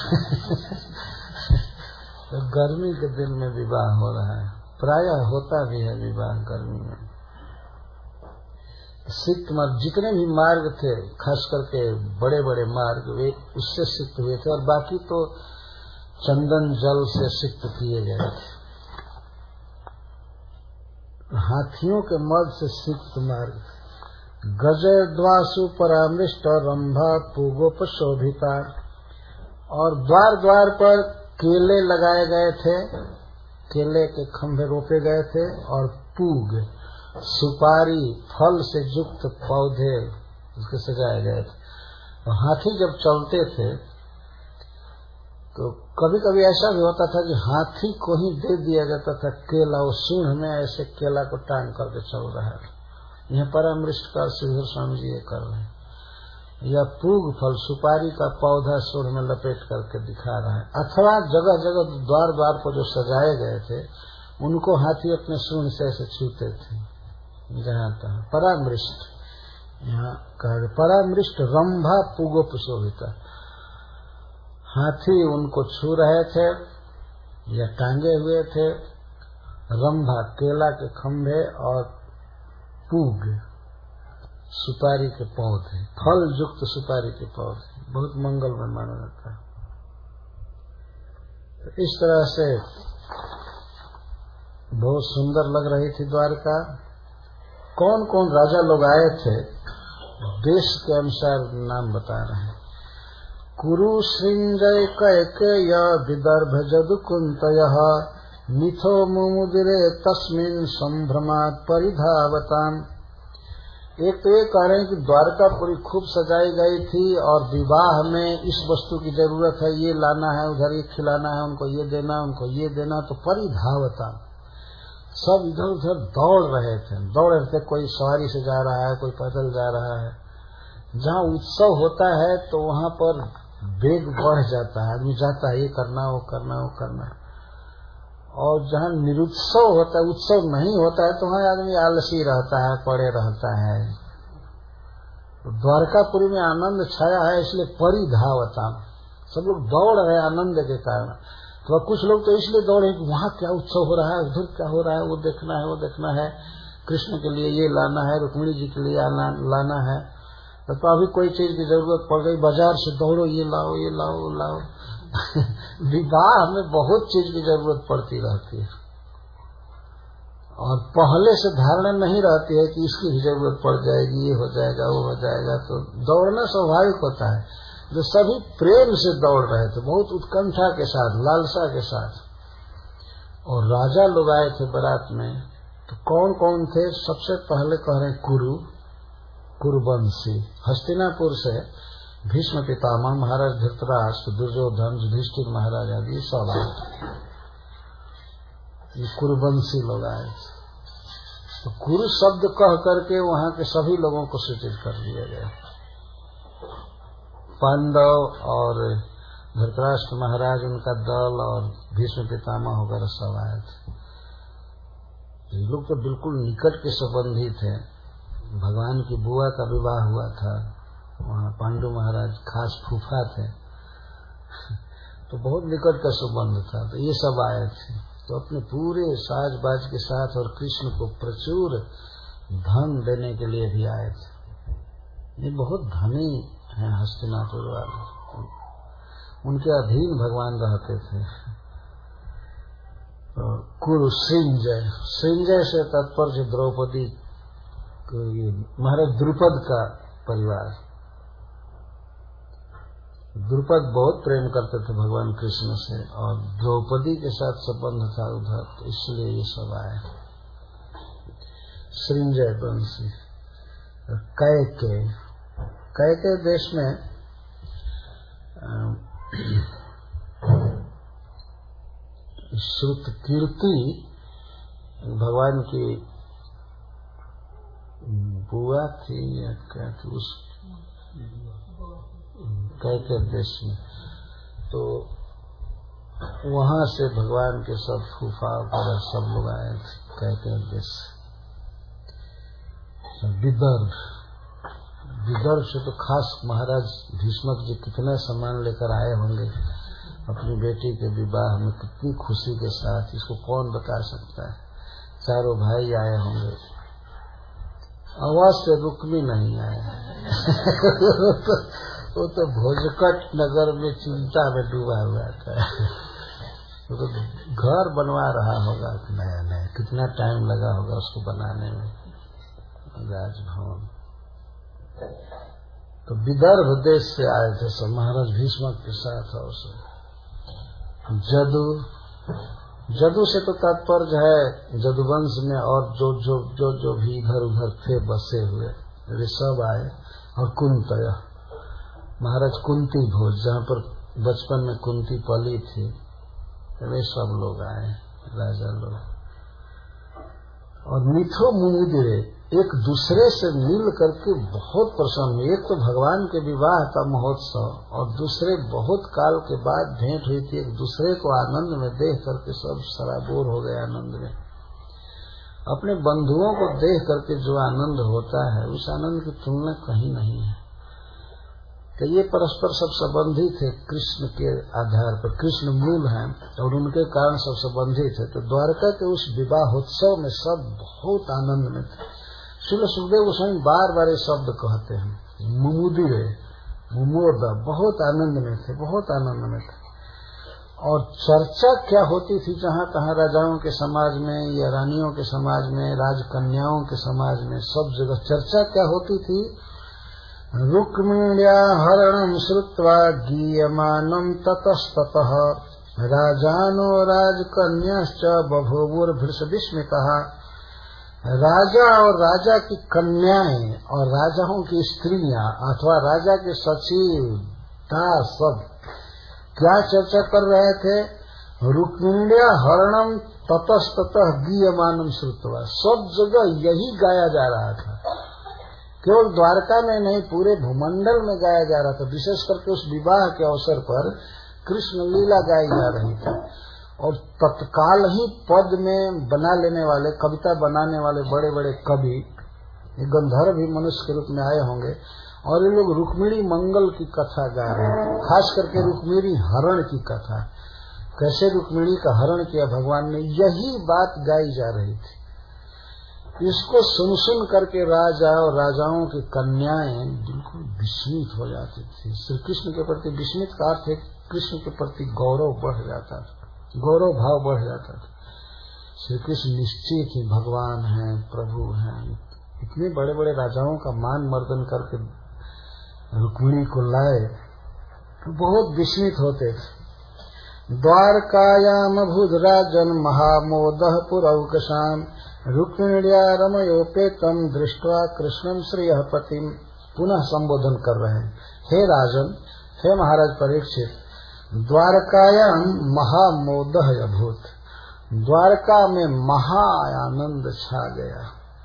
तो गर्मी के दिन में विवाह हो रहा है। प्रायः होता भी है विवाह गर्मी में। सिक्त मार्ग, जितने भी मार्ग थे, खास करके बड़े बड़े मार्ग, वे उससे सिक्त हुए थे, और बाकी तो चंदन जल से सिक्त किए गए थे। हाथियों के मद से सिक्त मार्ग। गजय द्वासु परामृष्ट रंभा पूगोपशोभिता, और द्वार द्वार पर केले लगाए गए थे, केले के खंभे रोपे गए थे, और पूग सुपारी फल से युक्त पौधे उसके सजाए गए थे। और हाथी जब चलते थे तो कभी कभी ऐसा भी होता था कि हाथी को ही दे दिया जाता था केला, वो सूंढ़ में ऐसे केला को टांग करके चल रहा है। यह परामृष्ट का श्रीधर स्वामी जी ये कर रहे हैं। या पूग फल सुपारी का पौधा सूंढ़ में लपेट करके दिखा रहा है। अथवा जगह जगह द्वार द्वार पर जो सजाए गए थे उनको हाथी अपने सूंढ़ से ऐसे छूते थे। जहाँ तक परामृष्ट, यहाँ कहा परामृष्ट रंभा पूगोपशोभिता, हाथी उनको छू रहे थे या टांगे हुए थे। रंभा केला के खंभे, और पूग सुपारी के पौधे, फल युक्त सुपारी के पौधे, बहुत मंगल में माना जाता है। तो इस तरह से बहुत सुंदर लग रही थी द्वारका। कौन कौन राजा लोग आए थे, देश के अनुसार नाम बता रहे हैं। कुरु श्रृंजय कैकेय विदर्भ जदुकुंतयः मिथो मुमुदिरे तस्मिन् संभ्रमात् परिधावताम्। एक तो ये कह रहे हैं कि द्वारकापुरी खूब सजाई गई थी, और विवाह में इस वस्तु की जरूरत है, ये लाना है, उधर ये खिलाना है, उनको ये देना, उनको ये देना, तो परिधावताम्, सब इधर उधर दौड़ रहे थे। कोई सवारी से जा रहा है, कोई पैदल जा रहा है। जहाँ उत्सव होता है तो वहाँ पर वेग बढ़ जाता है, आदमी जाता है, ये करना वो करना वो करना। और जहाँ निरुत्सव होता है, उत्सव नहीं होता है, तो वहाँ आदमी आलसी रहता है, पड़े रहता है। तो द्वारकापुरी में आनंद छाया है, इसलिए परिधावता, सब लोग दौड़ रहे आनंद के कारण। तो कुछ लोग तो इसलिए दौड़े कि वहाँ क्या उत्सव हो रहा है, उधर क्या हो रहा है, वो देखना है, कृष्ण के लिए ये लाना है, रुक्मिणी जी के लिए लाना है। तो अभी कोई चीज की जरूरत पड़ गई, बाजार से दौड़ो, ये लाओ ये लाओ वो लाओ। विवाह में बहुत चीज की जरूरत पड़ती रहती है, और पहले से धारणा नहीं रहती है कि इसकी भी जरूरत पड़ जाएगी, ये हो जाएगा वो हो जाएगा। तो दौड़ना स्वाभाविक होता है। जो सभी प्रेम से दौड़ रहे थे, बहुत उत्कंठा के साथ, लालसा के साथ। और राजा लोग आए थे बारात में। तो कौन कौन थे? सबसे पहले कह रहे कुरुवंशी, हस्तिनापुर से भीष्म पितामह, महाराज धृतराष्ट्र, दुर्योधन, युधिष्ठिर महाराज आदि सब आए। ये कुरुवंशी लोग आए। तो कुरु शब्द कह करके वहां के सभी लोगों को सूचित कर दिया गया। पांडव और धृतराष्ट्र महाराज, उनका दल, और भीष्म पितामह वगैरह सब आए थे। ये लोग तो बिल्कुल निकट के संबंधी थे। भगवान की बुआ का विवाह हुआ था, वहाँ पांडु महाराज खास फूफा थे। तो बहुत निकट का संबंध था। तो ये सब आए थे, तो अपने पूरे साज बाज के साथ, और कृष्ण को प्रचुर धन देने के लिए भी आए थे। ये बहुत धनी है हस्तिनापुर वाले, उनके अधीन भगवान रहते थे। तो कुरु श्रृंजय, श्रृंजय से तात्पर्य द्रौपदी, महाराज द्रुपद का परिवार। द्रुपद बहुत प्रेम करते थे भगवान कृष्ण से, और द्रौपदी के साथ संबंध था उधर, तो इसलिए ये सब आए। श्रृंजय वंशी। कैके देश में श्रुत कीर्ति भगवान की बुआ थी या क्या थी, उस कैके देश में। तो वहां से भगवान के सब फूफा वगैरह सब लोग आए थे, कहते हैं देश विदर्भ से तो खास महाराज भीष्मक जी कितना सम्मान लेकर आए होंगे अपनी बेटी के विवाह में, कितनी खुशी के साथ, इसको कौन बता सकता है। चारों भाई आए होंगे, आवाज से रुक भी नहीं आए वो तो भोजकट नगर में चिंता में डूबा हुआ था। वो तो घर बनवा रहा होगा नया नया, कितना टाइम लगा होगा उसको बनाने में, राजभवन। तो विदर्भ देश से आए थे सब महाराज भीष्मक के साथ। और जदु से तो तात्पर्य है जदुवंश में और जो भी इधर उधर थे बसे हुए वे सब आए। और कुंतय महाराज कुंती भोज, जहाँ पर बचपन में कुंती पली थी, वे सब लोग आए, राजा लोग। और मिथो मुनिदिरे एक दूसरे से मिल करके बहुत प्रसन्न हुए। एक तो भगवान के विवाह का महोत्सव, और दूसरे बहुत काल के बाद भेंट हुई थी, एक दूसरे को आनंद में देख करके सब सराबोर हो गए आनंद में। अपने बंधुओं को देख करके जो आनंद होता है उस आनंद की तुलना कहीं नहीं है। तो ये परस्पर सब संबंधित है कृष्ण के आधार पर, कृष्ण मूल हैं और उनके कारण सब संबंधित है। तो द्वारका के उस विवाहोत्सव में सब बहुत आनंद में थे। श्रील सुखदेव गोस्वामी बार बार ये शब्द कहते हैं, मुमुदिरे मुमोद, बहुत आनंद में थे, बहुत आनंद में थे। और चर्चा क्या होती थी जहाँ तहाँ राजाओं के समाज में या रानियों के समाज में, राजकन्याओं के समाज में, सब जगह चर्चा क्या होती थी। रुक्मिण्या हरणं श्रुत्वा गीयमानं ततस्ततः राजानो राजकन्याश्च बभूवुर्भृशविस्मितः। राजा और राजा की कन्याएं और राजाओं की स्त्रियां अथवा राजा के सचिव दास सब क्या चर्चा कर रहे थे। रुक्मिण्या हरणम ततस्ततः गीयमानम श्रुत्वा, सब जगह यही गाया जा रहा था। केवल द्वारका में नहीं, पूरे भूमंडल में गाया जा रहा था। विशेष करके उस विवाह के अवसर पर कृष्ण लीला गाई जा रही थी। और तत्काल ही पद में बना लेने वाले, कविता बनाने वाले बड़े बड़े कवि, गंधर्व भी मनुष्य के रूप में आए होंगे, और ये लोग रुक्मिणी मंगल की कथा गा रहे थे। खास करके रुक्मिणी हरण की कथा, कैसे रुक्मिणी का हरण किया भगवान ने, यही बात गाई जा रही थी। इसको सुन सुन करके राजा और राजाओं की कन्याएं बिल्कुल विस्मित हो जाती थी। श्री कृष्ण के प्रति विस्मित का अर्थ है कृष्ण के प्रति गौरव बढ़ जाता था, गौरव भाव बढ़ जाता था। श्री कृष्ण निश्चित ही भगवान हैं, प्रभु हैं। इतने बड़े बड़े राजाओं का मान मर्दन करके रुक्मिणी को लाए तो बहुत विस्मित होते थे। द्वारकायाम भूधराजन महामोदः पुरौकशाम रुक्मिण्या रमयोपेतम दृष्ट्वा कृष्णम श्रियः पतिम। पुनः संबोधन कर रहे हैं, हे राजन, हे महाराज परीक्षित, द्वारकायाम महामोदः अभूत, द्वारका में महा आनंद छा गया,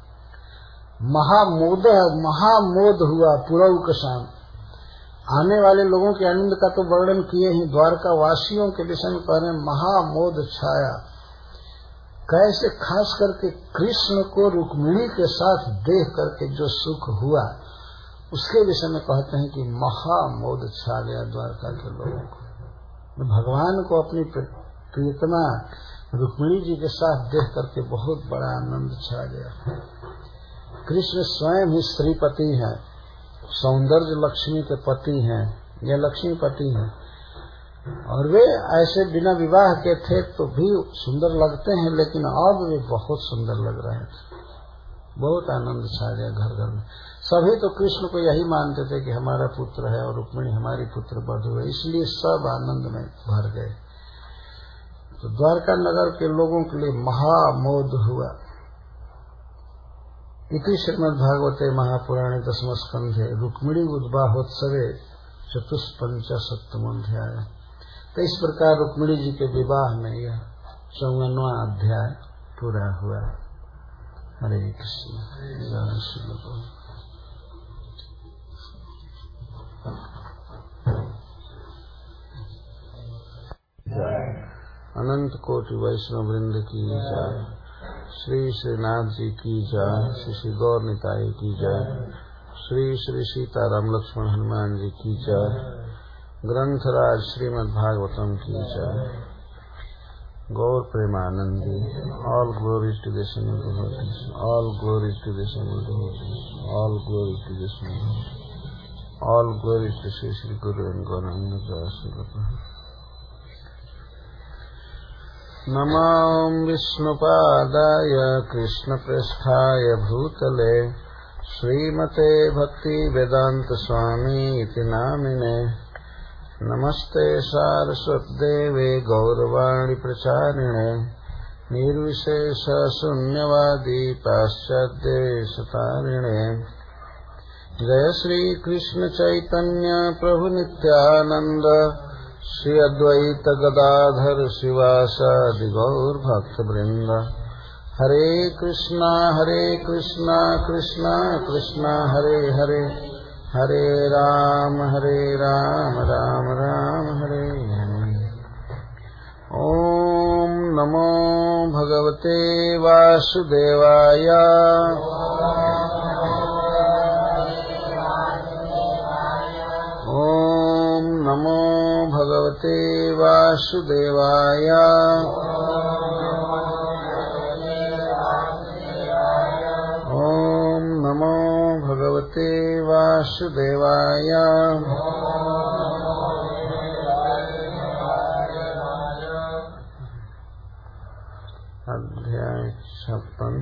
महामोद हुआ। पुरौकशाम, आने वाले लोगों के आनंद का तो वर्णन किए ही, द्वारका वासियों के विषय में कह रहे महामोद छाया। कैसे, खास करके कृष्ण को रुक्मिणी के साथ देख करके जो सुख हुआ उसके विषय में कहते हैं कि महामोद छा गया द्वारका के लोगों को। भगवान को अपनी प्रियतमा रुक्मिणी जी के साथ देख करके बहुत बड़ा आनंद छा गया। कृष्ण स्वयं ही श्रीपति हैं, सौंदर्य लक्ष्मी के पति हैं, ये लक्ष्मीपति हैं, और वे ऐसे बिना विवाह के थे तो भी सुंदर लगते हैं, लेकिन अब वे बहुत सुंदर लग रहे थे। बहुत आनंद छा गया घर घर में। सभी तो कृष्ण को यही मानते थे कि हमारा पुत्र है और रुक्मिणी हमारी पुत्र बधू है, इसलिए सब आनंद में भर गए। तो द्वारका नगर के लोगों के लिए महामोद हुआ। इति श्रीमद्भागवते महापुराणे दशम स्कंधे रुक्मिणी उद्वाहोत्सवे चतुष्पंचाशत्तमोऽध्याय। तो इस प्रकार रुक्मिणी जी के विवाह में यह 54वां अध्याय पूरा हुआ। हरे कृष्ण। जय श्री कृष्ण। अनंत कोटि वैष्णव वृंद की जय। श्री श्रीनाथ जी की जय। श्री श्री गौर निताई की जय। श्री श्री सीताराम लक्ष्मण हनुमान जी की जय। ग्रंथराज श्रीमद् भागवतम की जय। Gaur Premanandi. All glory to the single devotees, all glory to the single devotees, all glory to the single, all glory to Shri Shri Guru and Gaurang दास। नमो विष्णुपादाय कृष्णप्रेष्ठाय भूतले श्रीमते भक्ति वेदांत स्वामी इति नामिने। नमस्ते सारस्वतदेवे गौरवाणी प्रचारिणे निर्विशेष शून्यवादी पाश्चात्यदेशतारिणे। जय श्री कृष्ण चैतन्य प्रभु नित्यानंद श्री अद्वैत गदाधर शिवासादि गौर भक्त वृंद। हरे कृष्णा कृष्णा कृष्णा हरे हरे, हरे राम राम राम हरे हरे। ओम नमो भगवते वासुदेवाय। ओम नमो भगवते वासुदेवाय। ओम नमो भगवते वासुदेवाय। अध्याय 56।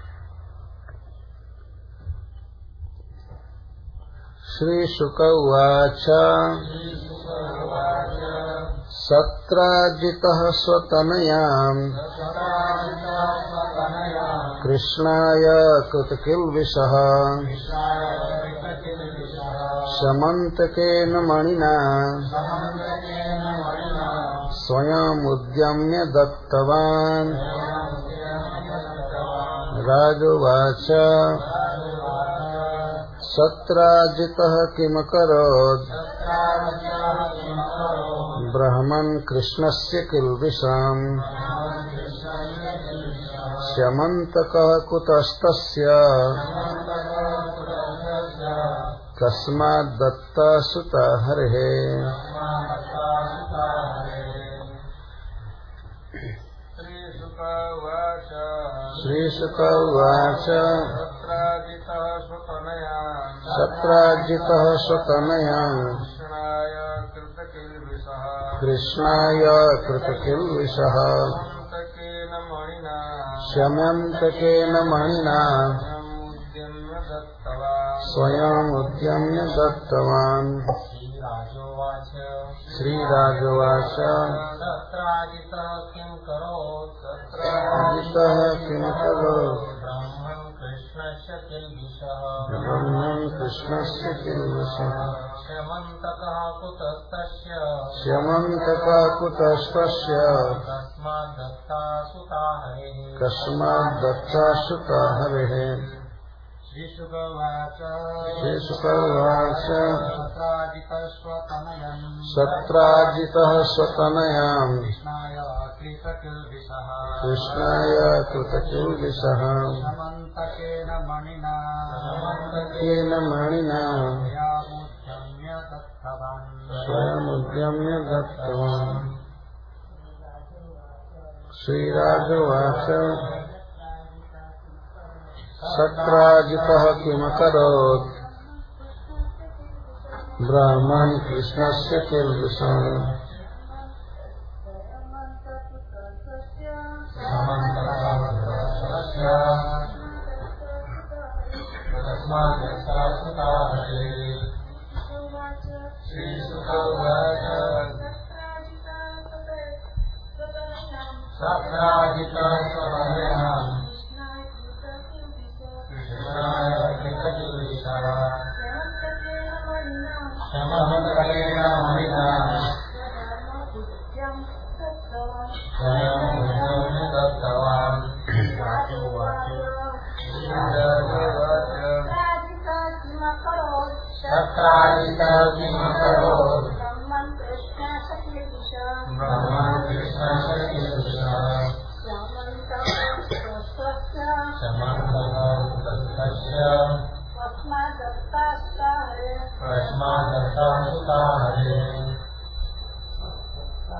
श्री शुक उवाच। सत्राजितः स्वतनयाम् कृष्णाय कृतकिल्बिषः समन्तकेन मणिना स्वयमुद्यम्य दत्तवान्। राजोवाच। सत्राजितः किमकरोत् ब्रह्मन् कृष्णस्य किल्बिषम्। स्यमन्तकः कुतस्तस्य कस्माद्दत्ता सुता हरेः। श्रीशुक उवाच। सत्राजितः स्वतनयाम् कृष्णाय कृतकिल्बिषः शम्यन्तकेन मणिना स्वयमुद्यम्य दत्तवान्। श्रीराजोवाच। सत्राजितः किं करोत् ब्रह्मन् कृष्णस्य किल्बिषः। स्यमन्तकः कुतस्तस्य कस्माद्दत्ता सुता हरेः। श्रीशुक उवाच। सत्राजितः स्वतनयाम् कृष्णाय कृतकिल्बिषः समन्तकेन मणिना स्वयमुद्यम्य दत्तवान्। श्रीराजोवाच। सत्राजितः किमकरोत् ब्रह्मन् कृष्णस्य किल्बिषम्।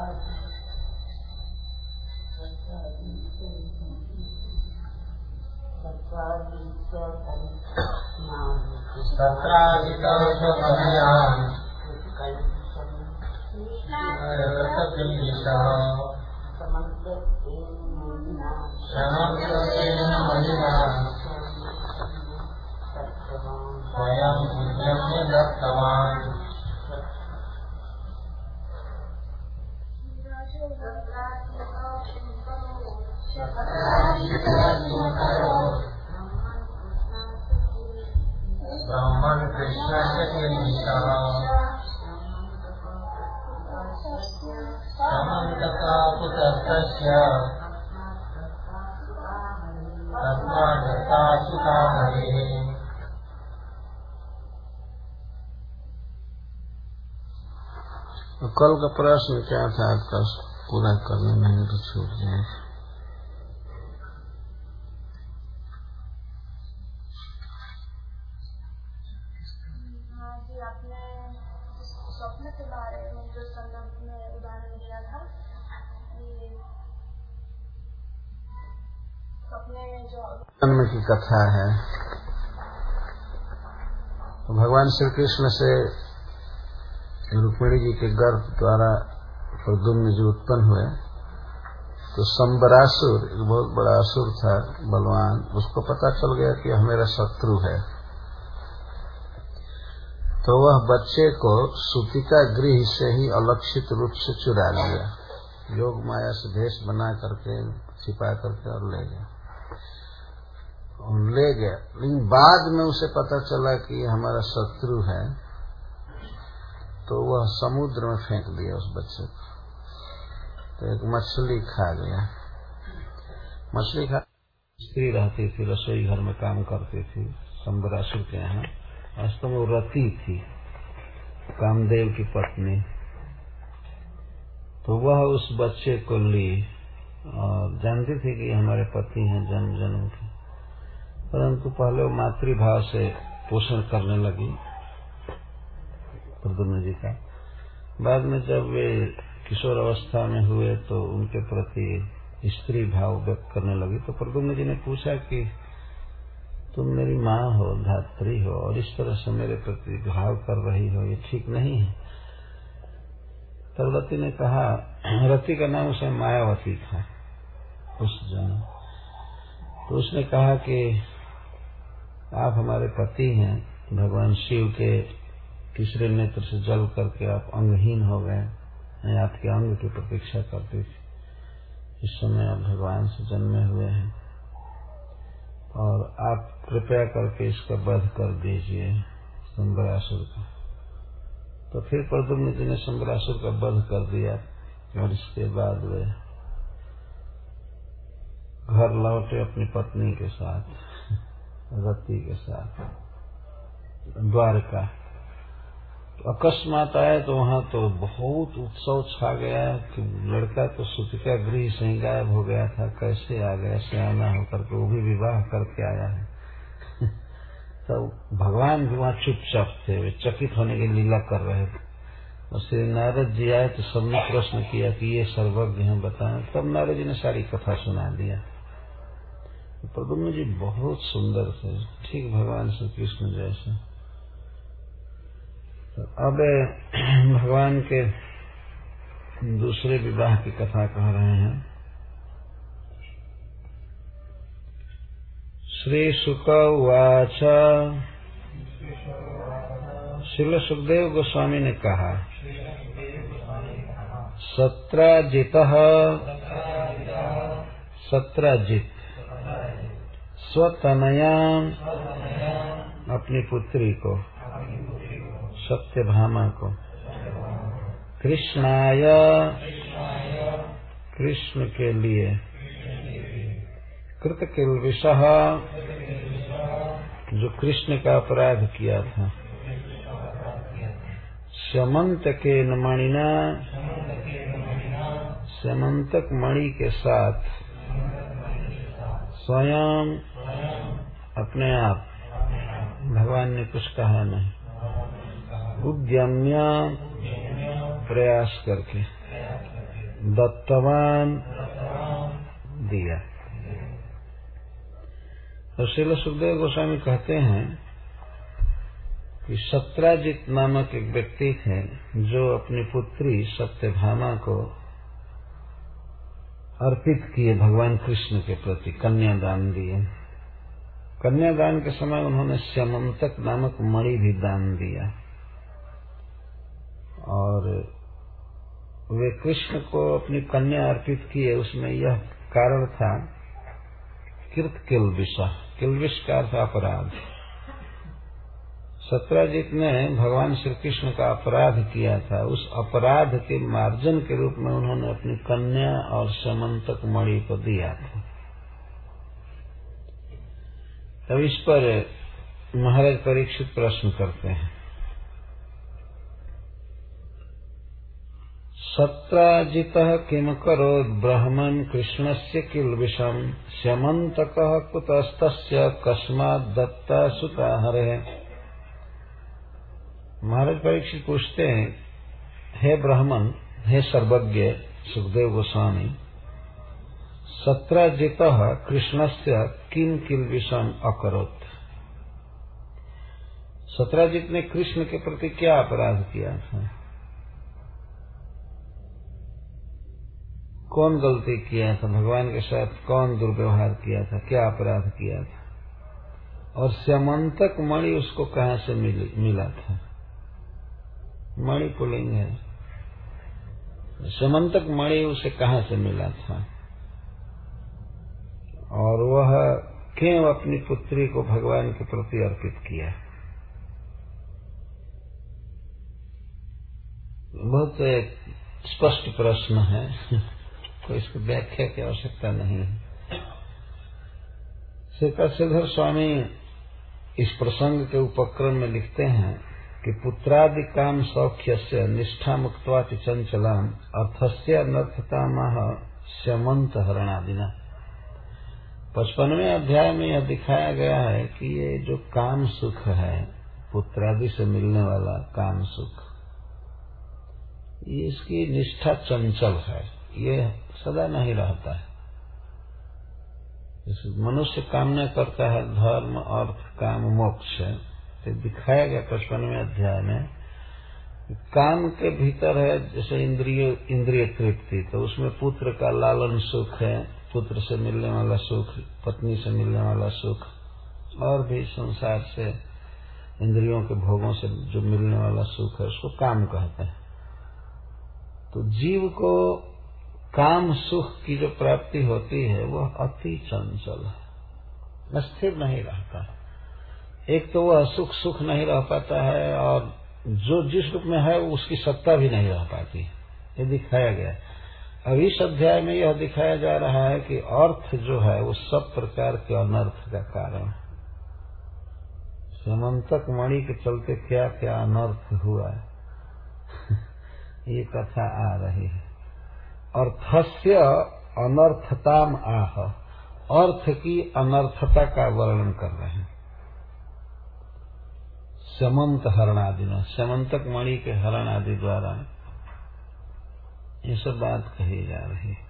ब्राह्मण कृष्ण समन्तकापुतस्तस्य तस्मादता सुता हरे। कल का प्रश्न क्या था आपका, पूरा करने में तो छूट जाए। स्वप्न के बारे में जो संदर्भ में उदाहरण दिया था कि सपने में जो जन्म की कथा है, तो भगवान श्री कृष्ण से रुक्मिणी जी के गर्भ द्वारा प्रद्युम्न जी उत्पन्न हुए, तो संबरासुर एक बहुत बड़ा असुर था, बलवान, उसको पता चल गया कि यह मेरा शत्रु है। तो वह बच्चे को सूतिका गृह से ही अलक्षित रूप से चुरा लिया, योग माया से भेष बना करके छिपा करके और ले गया। लेकिन बाद में उसे पता चला कि हमारा शत्रु है, तो वह समुद्र में फेंक दिया उस बच्चे को। तो एक मछली खा गया। मछली खा स्त्री रहती थी, रसोई घर में काम करती थी संबरासुर के यहाँ। वास्तव में वो रति थी, कामदेव की पत्नी। तो वह उस बच्चे को ली और जानती थी कि हमारे पति हैं जन्म जन्म के, परंतु पहले वो मातृभाव से पोषण करने लगी प्रद्युम्न जी का। बाद में जब वे किशोर अवस्था में हुए तो उनके प्रति स्त्री भाव व्यक्त करने लगी। तो प्रद्युम्न जी ने पूछा कि तुम मेरी माँ हो, धात्री हो, और इस तरह से मेरे प्रति भाव कर रही हो, ये ठीक नहीं है। रति ने कहा, रति का नाम उसे मायावती था उस जन्म। तो उसने कहा कि आप हमारे पति हैं, भगवान शिव के तीसरे नेत्र से जल करके आप अंगहीन हो गए, मैं आपके अंग की प्रतीक्षा करती थी। इस समय आप भगवान से जन्मे हुए हैं और आप कृपया करके इसका वध कर दीजिए संबरासुर का। तो फिर प्रद्युम्न जी ने संबरासुर का वध कर दिया और इसके बाद वे घर लौटे अपनी पत्नी के साथ, रति के साथ द्वारका। तो अकस्मात आए तो वहां तो बहुत उत्सव छा गया कि लड़का तो सूतिका गृह से ही गायब हो गया था, कैसे आ गया सियाना होकर के, वो भी विवाह करके आया है। तो भगवान भी वहां चुपचाप थे, वे चकित होने की लीला कर रहे थे। और श्री नारद जी आए तो सबने प्रश्न किया कि ये सर्वज्ञ हैं, बताएं। तब नारद जी ने सारी कथा सुना दिया। प्रद्युम्न जी बहुत सुंदर थे, ठीक भगवान श्री कृष्ण जैसे। तो अब भगवान के दूसरे विवाह की कथा कह रहे हैं। श्री शुक उवाच, श्रील सुखदेव गोस्वामी ने कहा, सत्राजितः सत्राजित स्वतनया अपनी पुत्री को, सत्यभामा को, कृष्णाय कृष्ण के लिए, कृतकिल्बिषः जो कृष्ण का अपराध किया था, स्यमंतकेन मणिना स्यमंतक मणि के साथ, स्वयं अपने आप, भगवान ने कुछ कहा नहीं, उद्यम्य प्रयास करके, दत्तवान दिया। तो श्रील सुखदेव गोस्वामी कहते हैं कि सत्राजित नामक एक व्यक्ति थे जो अपनी पुत्री सत्यभामा को अर्पित किए भगवान कृष्ण के प्रति, कन्यादान दिए। कन्यादान के समय उन्होंने स्यमंतक नामक मणि भी दान दिया और वे कृष्ण को अपनी कन्या अर्पित किए। उसमें यह कारण था कृत किल्बिषा, किल्बिष का अर्थ अपराध। सत्राजित ने भगवान श्री कृष्ण का अपराध किया था, उस अपराध के मार्जन के रूप में उन्होंने अपनी कन्या और स्यमंतक मणि को दिया था। तब इस पर महाराज परीक्षित प्रश्न करते हैं, सत्राजितः किम करोत् ब्रह्मन् कृष्णस्य किल्बिषम् स्यमन्तकः कुतस्तस्य कस्मात् दत्ता सुता हरेः। महाराज परीक्षित पूछते हैं, हे ब्राह्मण, हे सर्वज्ञ सुखदेव गोस्वामी, सत्राजितः कृष्णस्य किम किल्बिषम् अकरोत्। सत्राजित ने कृष्ण के प्रति क्या अपराध किया था, कौन गलती किया था, भगवान के साथ कौन दुर्व्यवहार किया था, क्या अपराध किया था, और स्यमंतक मणि उसको कहां से मिला था। मणि पुल्लिंग है, स्यमंतक मणि उसे कहां से मिला था और वह क्यों अपनी पुत्री को भगवान के प्रति अर्पित किया। बहुत स्पष्ट प्रश्न है, कोई इसकी व्याख्या की आवश्यकता नहीं है। श्रीधर स्वामी इस प्रसंग के उपक्रम में लिखते हैं कि पुत्रादि काम सौख्य से निष्ठा मुक्त्वाति चंचलाम अर्थस्य अनर्थतामह स्यमंत हरणादिना। 55वें अध्याय में यह दिखाया गया है कि ये जो काम सुख है, पुत्रादि से मिलने वाला काम सुख, ये इसकी निष्ठा चंचल है, ये सदा नहीं रहता है। मनुष्य कामना करता है धर्म अर्थ काम मोक्ष, तो दिखाया गया 55वें अध्याय में काम के भीतर है जैसे इंद्रिय तृप्ति, तो उसमें पुत्र का लालन सुख है, पुत्र से मिलने वाला सुख, पत्नी से मिलने वाला सुख, और भी संसार से इंद्रियों के भोगों से जो मिलने वाला सुख है उसको काम कहते हैं। तो जीव को काम सुख की जो प्राप्ति होती है वह अति चंचल है, स्थिर नहीं रहता है। एक तो वह सुख नहीं रह पाता है और जो जिस रूप में है उसकी सत्ता भी नहीं रह पाती, ये दिखाया गया। अब इस अध्याय में यह दिखाया जा रहा है कि अर्थ जो है वो सब प्रकार के अनर्थ का कारण है। स्यमंतक मणि के चलते क्या क्या अनर्थ हुआ है ये कथा आ रही है। अर्थस्य अनर्थताम आह, अर्थ की अनर्थता का वर्णन कर रहे हैं। स्यमंत हरण आदि में, स्यमंतक मणि के हरण आदि द्वारा ये सब बात कही जा रही है।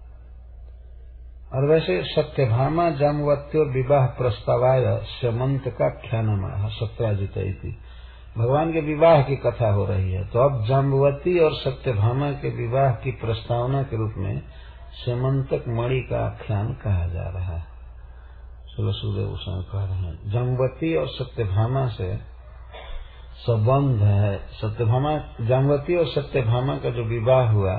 और वैसे सत्यभामा जाम्बवत्यो विवाह प्रस्तावाय स्यमंत का ख्यानम सत्राजित, भगवान के विवाह की कथा हो रही है। तो अब जाम्बवती और सत्यभामा के विवाह की प्रस्तावना के रूप में स्यमंतक मणि का आख्यान कहा जा रहा है। सुखदेव गोस्वामी कह रहे हैं जाम्बवती और सत्यभामा से संबंध है। सत्यभामा, जाम्बवती और सत्यभामा का जो विवाह हुआ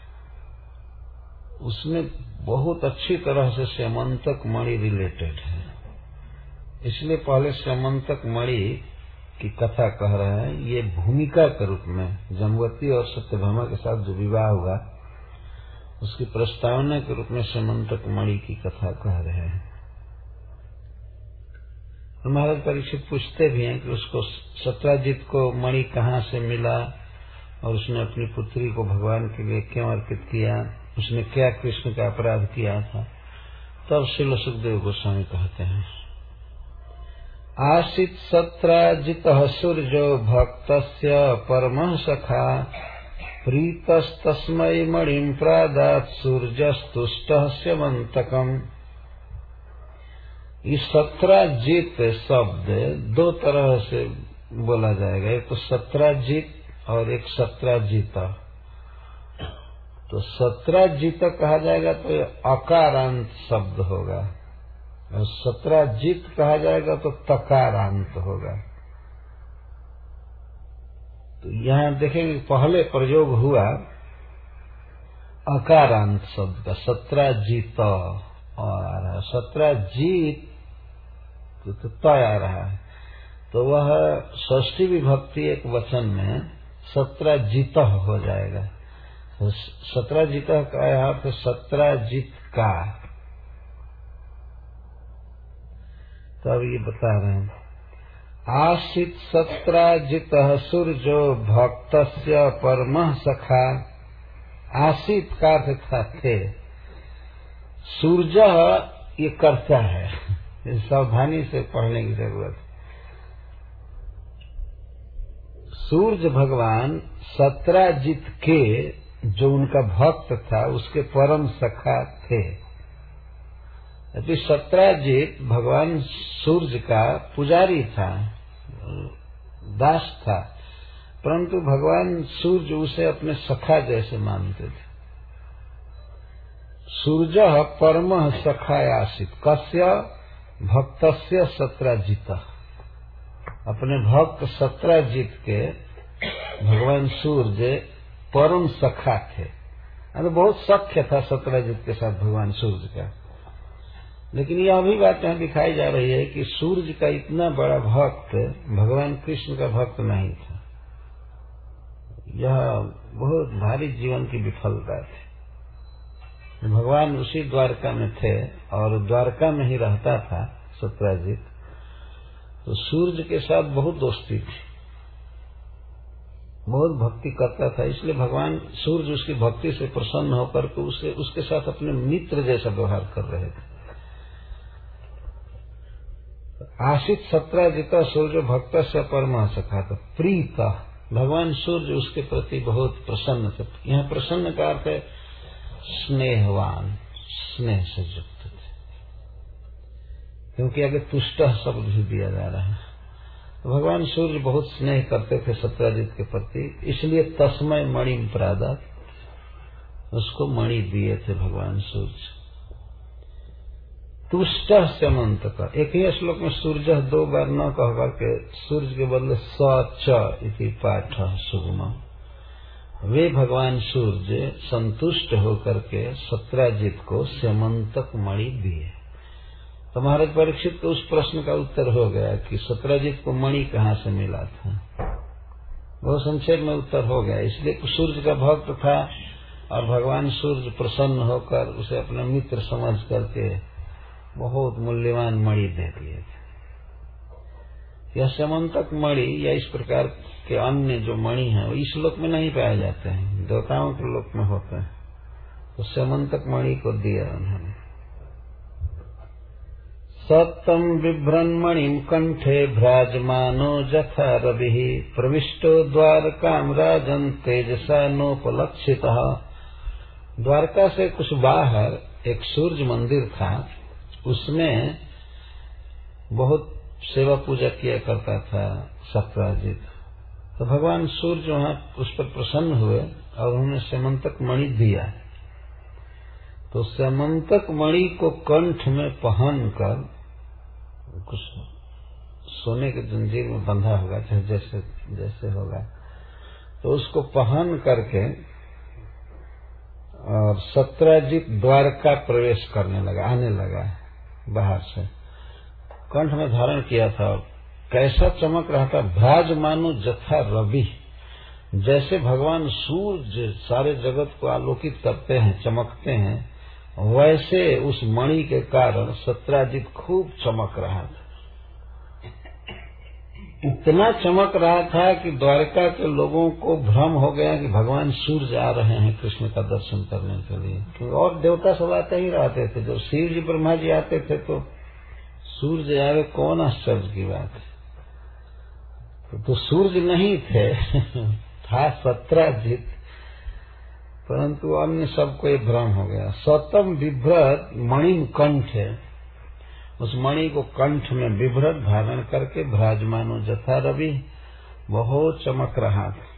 उसमें बहुत अच्छी तरह से स्यमंतक मणि रिलेटेड है, इसलिए पहले स्यमंतक मणि की कथा कह रहे हैं। ये भूमिका के रूप में जाम्बवती और सत्यभामा के साथ जो विवाह हुआ उसकी प्रस्तावना के रूप में स्यमंतक मणि की कथा कह रहे हैं। महाराज परीक्षित पूछते भी हैं कि उसको सत्राजित को मणि कहाँ से मिला और उसने अपनी पुत्री को भगवान के लिए क्यों अर्पित किया, उसने क्या कृष्ण का अपराध किया था। तब श्रील सुखदेव गोस्वामी कहते हैं आसीत् सत्राजितः सूर्यो भक्तस्य परमः सखा प्रीतस्तस्मै मणिं प्रादात् सूर्यस्तुष्टः स्यमन्तकम्। इस सत्राजित शब्द दो तरह से बोला जाएगा, एक तो सत्राजित और एक सत्राजित। तो सत्राजित कहा जाएगा तो अकारांत शब्द होगा, और सत्राजित कहा जाएगा तो तकारांत होगा। तो यहाँ देखेंगे पहले प्रयोग हुआ अकारांत शब्द का, सत्राजित, और सत्राजित तो तय आ रहा है, तो वह षष्ठी विभक्ति एक वचन में सत्राजित हो जाएगा। तो सत्राजित का अर्थ सत्राजित का। तो अब ये बता रहे हैं, आसीत् सत्राजितः सूर्यो भक्तस्य परमः सखा। आसीत् का अर्थ था थे, सूर्य ये कर्ता है, सावधानी से पढ़ने की जरूरत। सूर्य भगवान सत्राजित के, जो उनका भक्त था, उसके परम सखा थे। सत्राजित भगवान सूर्य का पुजारी था, दास था, परंतु भगवान सूर्य उसे अपने सखा जैसे मानते थे। सूर्य परम सखा आसीत् कस्य भक्तस्य सत्राजित। अपने भक्त सत्राजित के भगवान सूर्य परम सखा थे, अरे बहुत सख्य था सत्राजित के साथ भगवान सूर्य का। लेकिन यह भी बात यहाँ दिखाई जा रही है कि सूर्य का इतना बड़ा भक्त भगवान कृष्ण का भक्त नहीं था। यह बहुत भारी जीवन की विफलता थी। भगवान उसी द्वारका में थे और द्वारका में ही रहता था सत्राजित, तो सूर्य के साथ बहुत दोस्ती थी, बहुत भक्ति करता था। इसलिए भगवान सूर्य उसकी भक्ति से प्रसन्न होकर के उसे उसके साथ अपने मित्र जैसा व्यवहार कर रहे थे। आसीत् सत्राजित सूर्य भक्त से परम सखा। तो प्रीत, भगवान सूर्य उसके प्रति बहुत प्रसन्न थे। यहाँ प्रसन्न का अर्थ है स्नेहवान, स्नेह से युक्त थे, क्योंकि आगे तुष्ट शब्द भी दिया जा रहा है। तो भगवान सूर्य बहुत स्नेह करते थे सत्राजित के प्रति, इसलिए तस्मै मणि प्रादात्, उसको मणि दिए थे भगवान सूर्य। तुष्ट स्यमन्तक, एक ही श्लोक में सूर्य दो बार न कह करके सूर्य के बदले स च इति पाठ सुगम। वे भगवान सूर्य संतुष्ट होकर के सत्राजित को स्यमन्तक मणि दिए। तो महाराज परीक्षित को उस प्रश्न का उत्तर हो गया कि सत्राजित को मणि कहाँ से मिला था। बहुत संक्षेप में उत्तर हो गया। इसलिए सूर्य का भक्त था और भगवान सूर्य प्रसन्न होकर उसे अपना मित्र समझ करके बहुत मूल्यवान मणि दे दिए थे। यह स्यमन्तक मणि या इस प्रकार के अन्य जो मणि हैं वो इस लोक में नहीं पाए जाते हैं, देवताओं के लोक में होते हैं। तो स्यमन्तक मणि को दिया उन्होंने। सत्तम बिभ्रन्मणिं कंठे भ्राजमानो जथा रविः प्रविष्टो द्वारकां राजन् तेजसा नोपलक्षितः। द्वारका से कुछ बाहर एक सूर्य मंदिर था, उसमें बहुत सेवा पूजा किया करता था सत्राजित। तो भगवान सूर्य वहां उस पर प्रसन्न हुए और उन्होंने स्यमन्तक मणि दिया। तो स्यमन्तक मणि को कंठ में पहन कर, कुछ सोने के जंजीर में बंधा होगा चाहे जैसे जैसे होगा, तो उसको पहन करके और सत्राजित द्वारका प्रवेश करने लगा, आने लगा बाहर से। कंठ में धारण किया था, कैसा चमक रहा था, भ्राजमानो जथा रवि, जैसे भगवान सूर्य सारे जगत को आलोकित करते हैं, चमकते हैं, वैसे उस मणि के कारण सत्राजित खूब चमक रहा था। इतना चमक रहा था कि द्वारका के लोगों को भ्रम हो गया कि भगवान सूर्य आ रहे हैं कृष्ण का दर्शन करने के लिए। क्योंकि और देवता सब आते ही रहते थे, जब शिव जी ब्रह्मा जी आते थे तो सूर्य आवे कौन आश्चर्य की बात है। तो सूर्य नहीं थे, था सत्राजित, परंतु अन्य सबको ये भ्रम हो गया। सतम बिभ्रत मणि कंठ है, उस मणि को कंठ में बिभ्रत धारण करके भ्राजमानो जथा रवि, बहुत चमक रहा था।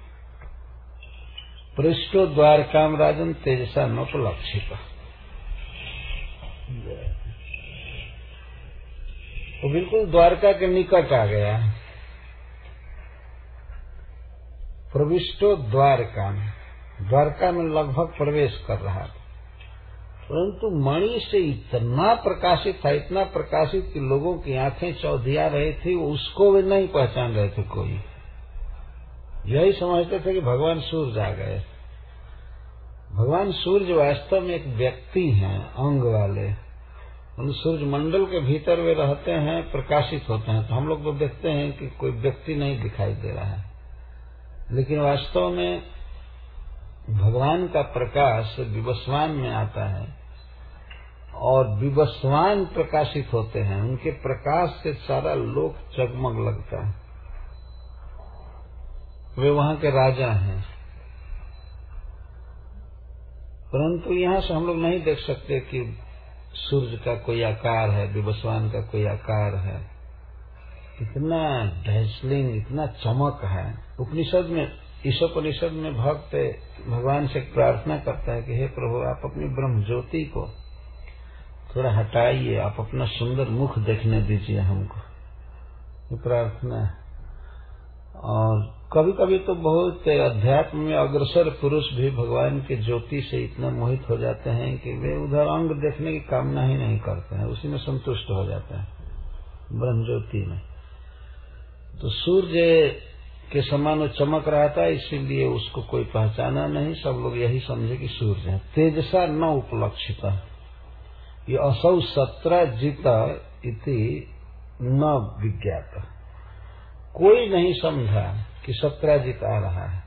पृष्ठो द्वारकाम राजन तेजसा नोपलक्षित, वो बिल्कुल द्वारका के निकट आ गया। प्रविष्टो द्वारका, द्वारका में लगभग प्रवेश कर रहा था, परंतु मणि से इतना प्रकाशित था, इतना प्रकाशित कि लोगों की आंखें चौधिया रही थी, उसको भी नहीं पहचान रहे थे। कोई यही समझते थे कि भगवान सूर्य आ गए। भगवान सूर्य वास्तव में एक व्यक्ति हैं, अंग वाले। उन सूर्य मंडल के भीतर वे रहते हैं, प्रकाशित होते हैं। तो हम लोग तो देखते हैं कि कोई व्यक्ति नहीं दिखाई दे रहा है, लेकिन वास्तव में भगवान का प्रकाश विवस्वान में आता है और विवस्वान प्रकाशित होते हैं। उनके प्रकाश से सारा लोक जगमग लगता है। वे वहां के राजा हैं, परंतु यहाँ से हम लोग नहीं देख सकते कि सूर्य का कोई आकार है, विवस्वान का कोई आकार है। इतना डैसलिंग, इतना चमक है। उपनिषद में, ईशोपनिषद में भक्त भगवान से प्रार्थना करता है कि हे प्रभु, आप अपनी ब्रह्म ज्योति को थोड़ा हटाइए, आप अपना सुंदर मुख देखने दीजिए हमको, ये प्रार्थना है। और कभी कभी तो बहुत अध्यात्म में अग्रसर पुरुष भी भगवान के ज्योति से इतना मोहित हो जाते हैं कि वे उधर अंग देखने की कामना ही नहीं करते हैं, उसी में संतुष्ट हो जाते हैं ब्रह्म ज्योति में। तो सूर्य के समान वो चमक रहा था, इसीलिए उसको कोई पहचाना नहीं। सब लोग यही समझे कि सूर्य है। तेजसा न उपलक्षित, ये असौ सत्राजित इति न विज्ञात, कोई नहीं समझा कि सत्राजित आ रहा है।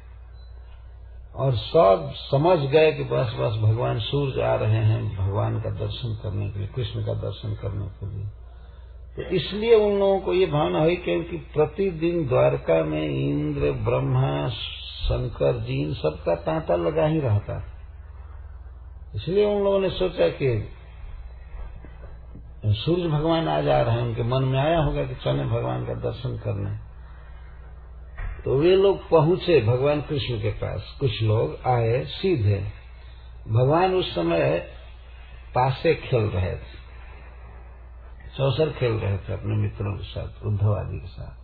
और सब समझ गए कि बस बस भगवान सूर्य आ रहे हैं भगवान का दर्शन करने के लिए, कृष्ण का दर्शन करने के लिए। तो इसलिए उन लोगों को ये भावना हुई, क्योंकि प्रतिदिन द्वारका में इंद्र, ब्रह्मा, शंकर जी, इन सबका तांता लगा ही रहता। इसलिए उन लोगों ने सोचा कि सूर्य भगवान आज आ रहे हैं। उनके मन में आया होगा कि चले भगवान का दर्शन करने। तो वे लोग पहुंचे भगवान कृष्ण के पास। कुछ लोग आए सीधे। भगवान उस समय पासे खेल रहे थे, चौसर खेल रहे थे अपने मित्रों के साथ, उद्धव आदि के साथ।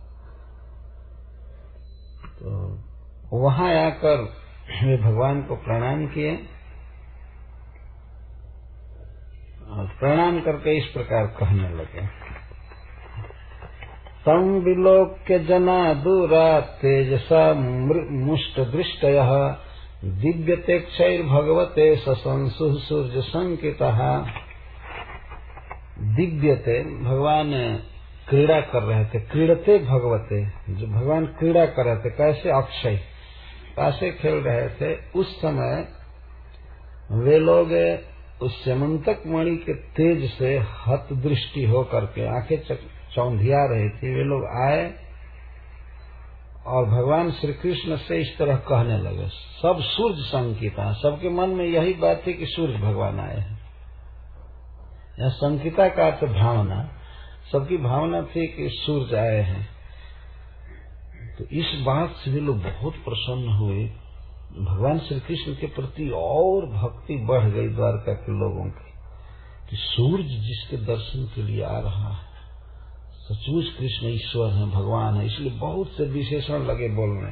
तो वहां आकर वे भगवान को प्रणाम किए और प्रणाम करके इस प्रकार कहने लगे, तम विलोक्य जना दूरा तेजसा मुष्ट दृष्टयः दिव्यतेक्षैर्भगवते ससंसु सूर्य संकितः। दिव्यते, भगवान क्रीड़ा कर रहे थे, क्रीड़ते भगवते, जो भगवान क्रीड़ा कर रहे थे, कैसे अक्षय पासे खेल रहे थे। उस समय वे लोग उस स्यमंतक मणि के तेज से हत दृष्टि होकर के आंखें चौंधिया रही थी। वे लोग आए और भगवान श्री कृष्ण से इस तरह कहने लगे। सब सूर्य संकिता, सबके मन में यही बात थी कि सूर्य भगवान आए हैं। यह संकिता का अर्थ भावना, सबकी भावना थी कि सूर्य आए हैं। तो इस बात से वे लोग बहुत प्रसन्न हुए। भगवान श्री कृष्ण के प्रति और भक्ति बढ़ गई द्वारका के लोगों की, कि सूर्य जिसके दर्शन के लिए आ रहा है सचमुच कृष्ण ईश्वर है, भगवान है। इसलिए बहुत से विशेषण लगे बोलने।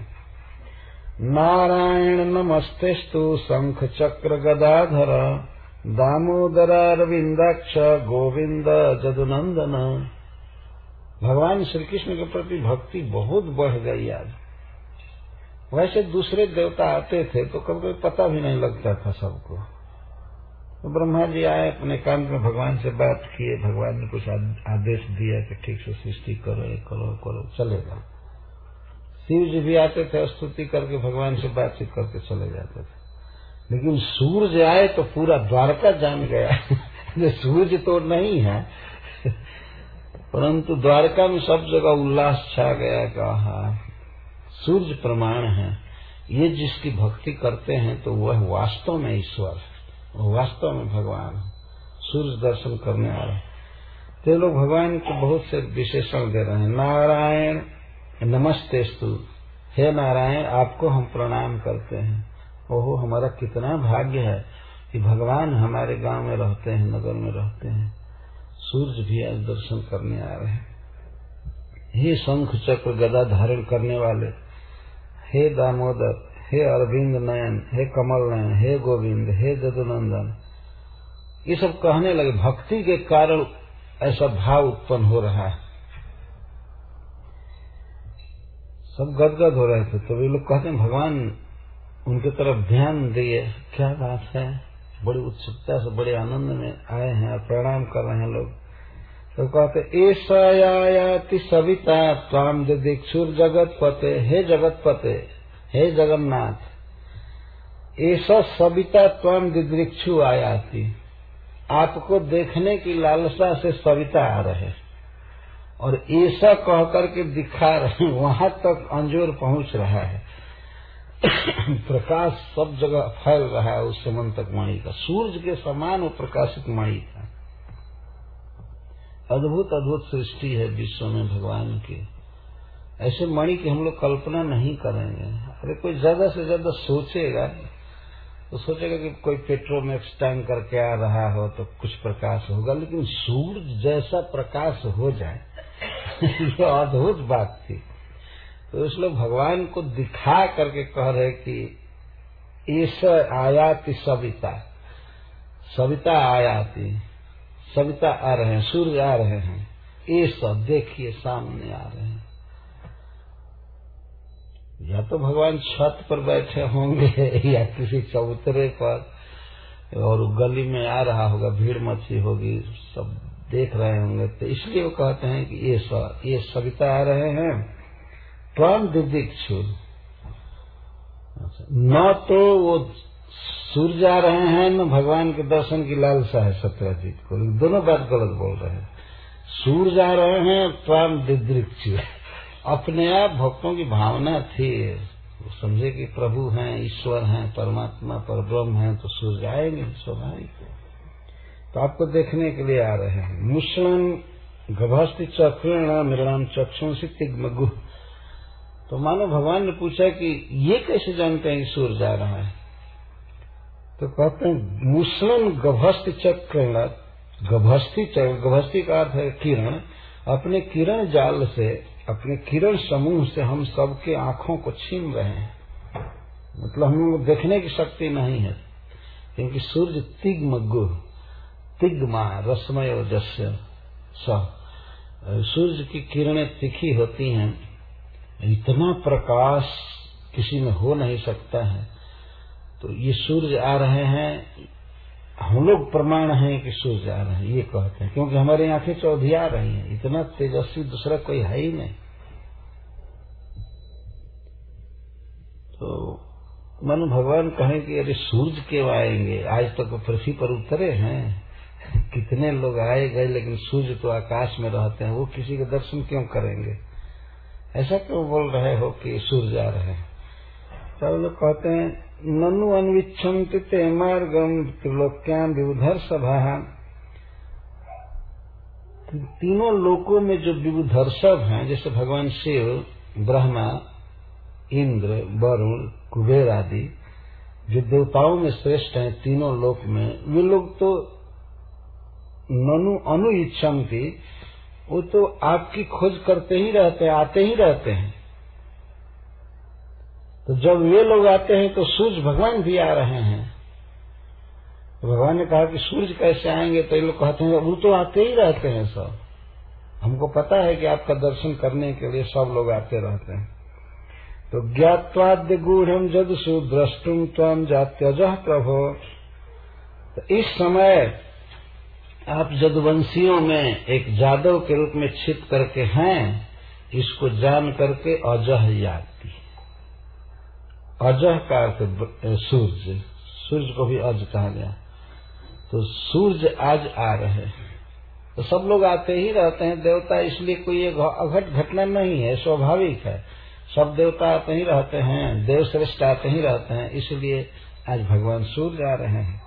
नारायण नमस्तेस्तु शंख चक्र गदाधर दामोदरारविंदाक्ष गोविंद जदुनंदन। भगवान श्री कृष्ण के प्रति भक्ति बहुत बढ़ गई आज। वैसे दूसरे देवता आते थे तो कभी पता भी नहीं लगता था सबको। तो ब्रह्मा जी आए, अपने काम में भगवान से बात किए, भगवान ने कुछ आदेश दिया कि ठीक से सृष्टि करो, ये करो करो, चलेगा। शिव जी भी आते थे, स्तुति करके भगवान से बातचीत करके चले जाते थे। लेकिन सूर्य आए तो पूरा द्वारका जान गया सूर्य तो नहीं है, परंतु द्वारका में सब जगह उल्लास छा गया। कहा सूर्य प्रमाण है, ये जिसकी भक्ति करते हैं तो वह वास्तव में ईश्वर है, वह वास्तव में भगवान है। सूर्य दर्शन करने आ रहे हैं तो लोग भगवान को बहुत से विशेषण दे रहे हैं। नारायण नमस्तेस्तु, हे नारायण आपको हम प्रणाम करते हैं। ओहो, हमारा कितना भाग्य है कि भगवान हमारे गांव में रहते हैं, नगर में रहते हैं। सूर्य भी आज दर्शन करने आ रहे हैं। हे शंख चक्र गदा धारण करने वाले, हे दामोदर, हे अरविंद नयन, हे कमल नयन, हे गोविंद, हे जदुनंदन, ये सब कहने लगे। भक्ति के कारण ऐसा भाव उत्पन्न हो रहा है। सब गदगद हो रहे थे तो वे लोग कहते हैं भगवान उनके तरफ ध्यान दिए। क्या बात है, बड़ी उत्सुकता से बड़े आनंद में आए हैं और प्रणाम कर रहे हैं लोग। तो कहते ऐसा सविता त्वाम दिक्षुर जगत पते, हे जगत पते, हे जगन्नाथ, ऐसा सविता त्वाम दिदृक्षु आयाति, आपको देखने की लालसा से सविता आ रहे और ऐसा कह करके दिखा रहे, वहां तक अंजोर पहुंच रहा है। प्रकाश सब जगह फैल रहा है उस समंतक मणि का। सूर्य के समान वो प्रकाशित मणि था। अद्भुत अद्भुत सृष्टि है विश्व में भगवान की। ऐसे मणि की हम लोग कल्पना नहीं करेंगे। अरे कोई ज्यादा से ज्यादा सोचेगा तो सोचेगा कि कोई पेट्रोमैक्स टैंक करके आ रहा हो तो कुछ प्रकाश होगा, लेकिन सूर्य जैसा प्रकाश हो जाए ये अद्भुत बात थी। तो इसलिए भगवान को दिखा करके कह रहे कि ऐसा आयाति सविता, सविता आयाति, सविता आ रहे हैं, सूर्य आ रहे हैं, ये सब देखिए सामने आ रहे हैं। या तो भगवान छत पर बैठे होंगे या किसी चबूतरे पर और गली में आ रहा होगा, भीड़ मची होगी, सब देख रहे होंगे। तो इसलिए वो कहते हैं कि ये सविता आ रहे हैं। त्वं दिदिक्षु, न तो वो सूर्य आ रहे हैं न भगवान के दर्शन की लालसा है सत्यजीत को, दोनों बात गलत बोल रहे हैं। सूर्य आ रहे हैं, त्वं दिदृक्षु, अपने आप भक्तों की भावना थी, समझे कि प्रभु हैं, ईश्वर हैं, परमात्मा परब्रह्म हैं, तो सूर्य आएंगे स्वाभाविक। तो आपको देखने के लिए आ रहे हैं। मुष्णन गभस्ति चक्रेण मृणाम चक्षुंसि तिग्मगु, तो मानो भगवान ने पूछा कि ये कैसे जानते हैं कि सूर्य जा रहा है? तो कहते हैं मुष्णन गभस्ति चक्रेण, गभस्ति का अर्थ है किरण, अपने किरण जाल से, अपने किरण समूह से हम सबके आंखों को छीन रहे हैं। मतलब हम लोग देखने की शक्ति नहीं है, क्योंकि सूर्य तिग्मगु, तिग्मा रश्मयो जस्य स, सूर्य की किरणें तीखी होती हैं, इतना प्रकाश किसी में हो नहीं सकता है। तो ये सूर्य आ रहे हैं, हम लोग प्रमाण हैं कि सूर्य आ रहे हैं, ये कहते हैं, क्योंकि हमारी आंखें चौधिया रही हैं, इतना तेजस्वी दूसरा कोई है ही नहीं। तो मानो भगवान कहें कि अरे सूर्य क्यों आएंगे, आज तक तो पृथ्वी पर उतरे हैं, कितने लोग आए गए, लेकिन सूर्य तो आकाश में रहते हैं, वो किसी के दर्शन क्यों करेंगे? ऐसा क्यों बोल रहे हो कि सूर्य आ रहे हैं? तो लोग कहते हैं ननु अन्विच्छन्ति ते मार्गम त्रिलोक्याम विबुधर सभा, तीनों लोकों में जो विबुधर्षभ हैं, जैसे भगवान शिव, ब्रह्मा, इंद्र, वरुण, कुबेर आदि जो देवताओं में श्रेष्ठ हैं तीनों लोक में, वे लोग तो ननु अनुइच्छन्ति, वो तो आपकी खोज करते ही रहते हैं, आते ही रहते हैं। तो जब वे लोग आते हैं तो सूर्य भगवान भी आ रहे हैं। तो भगवान ने कहा कि सूर्य कैसे आएंगे? तो ये लोग कहते हैं वो तो आते ही रहते हैं सब, हमको पता है कि आपका दर्शन करने के लिए सब लोग आते रहते हैं। तो ज्ञात्वाद्य गूढ़म जदसु द्रष्टुम त्वं जात्यजः प्रभो, तो इस समय आप जदुवंशियों में एक जादव के रूप में छिप करके हैं, इसको जान करके अजह याति, अजह का अर्थ सूर्य, सूर्य को भी अज कहा गया। तो सूर्य आज आ रहे हैं, तो सब लोग आते ही रहते हैं देवता, इसलिए कोई अघट घटना नहीं है, स्वाभाविक है। सब देवता आते ही रहते हैं, देव श्रेष्ठ आते ही रहते हैं, इसलिए आज भगवान सूर्य आ रहे हैं।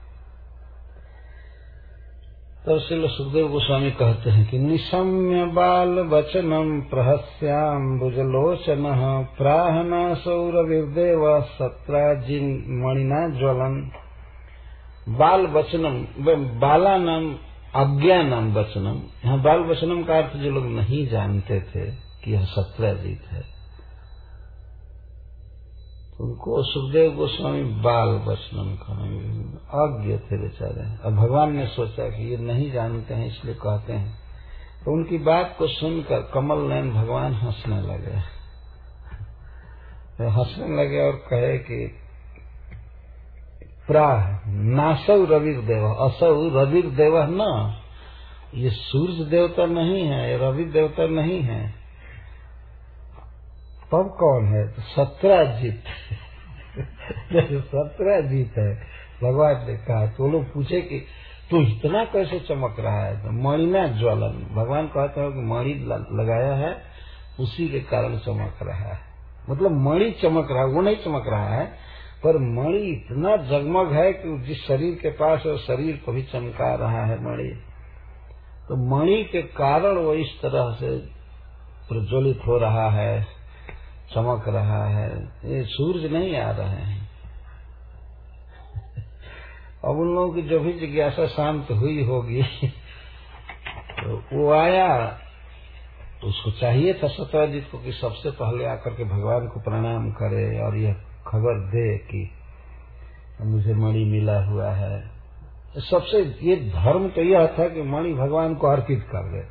तो श्रील सुखदेव गोस्वामी कहते हैं कि निशम्य बाल वचनम प्रहस्याम्बुजलोचन प्राहना सौरविर्देव सत्राजिन मणिना ज्वलन। बाल वचनम, बाला नाम अज्ञा नाम वचनम। यहाँ बाल वचनम का अर्थ जो लोग नहीं जानते थे कि यह सत्राजित है, उनको सुखदेव गोस्वामी बाल वचनम कहेंगे। अज्ञ थे बेचारे। अब भगवान ने सोचा कि ये नहीं जानते हैं इसलिए कहते हैं, तो उनकी बात को सुनकर कमल नयन भगवान हंसने लगे। हंसने लगे और कहे कि प्राह नासौ रविर देव, असौ रविर देव न, ये सूर्य देवता नहीं है, ये रवि देवता नहीं है, तब कौन है? तो सत्राजित। सत्राजित है। भगवान ने कहा। तो लोग पूछे कि तो इतना कैसे चमक रहा है? तो मणिना ज्वलन, भगवान कहते हैं कि मणि लगाया है उसी के कारण चमक रहा है। मतलब मणि चमक रहा है, वो नहीं चमक रहा है, पर मणि इतना जगमग है कि जिस शरीर के पास है शरीर को भी चमका रहा है मणि। तो मणि के कारण वो इस तरह से प्रज्वलित हो रहा है, चमक रहा है। ये सूरज नहीं आ रहे हैं। अब उन लोगों की जो भी जिज्ञासा शांत हुई होगी तो वो आया, तो उसको चाहिए था सत्राजित को कि सबसे पहले आकर के भगवान को प्रणाम करे और यह खबर दे कि मुझे मणि मिला हुआ है। सबसे ये धर्म तो यह था कि मणि भगवान को अर्पित कर दे।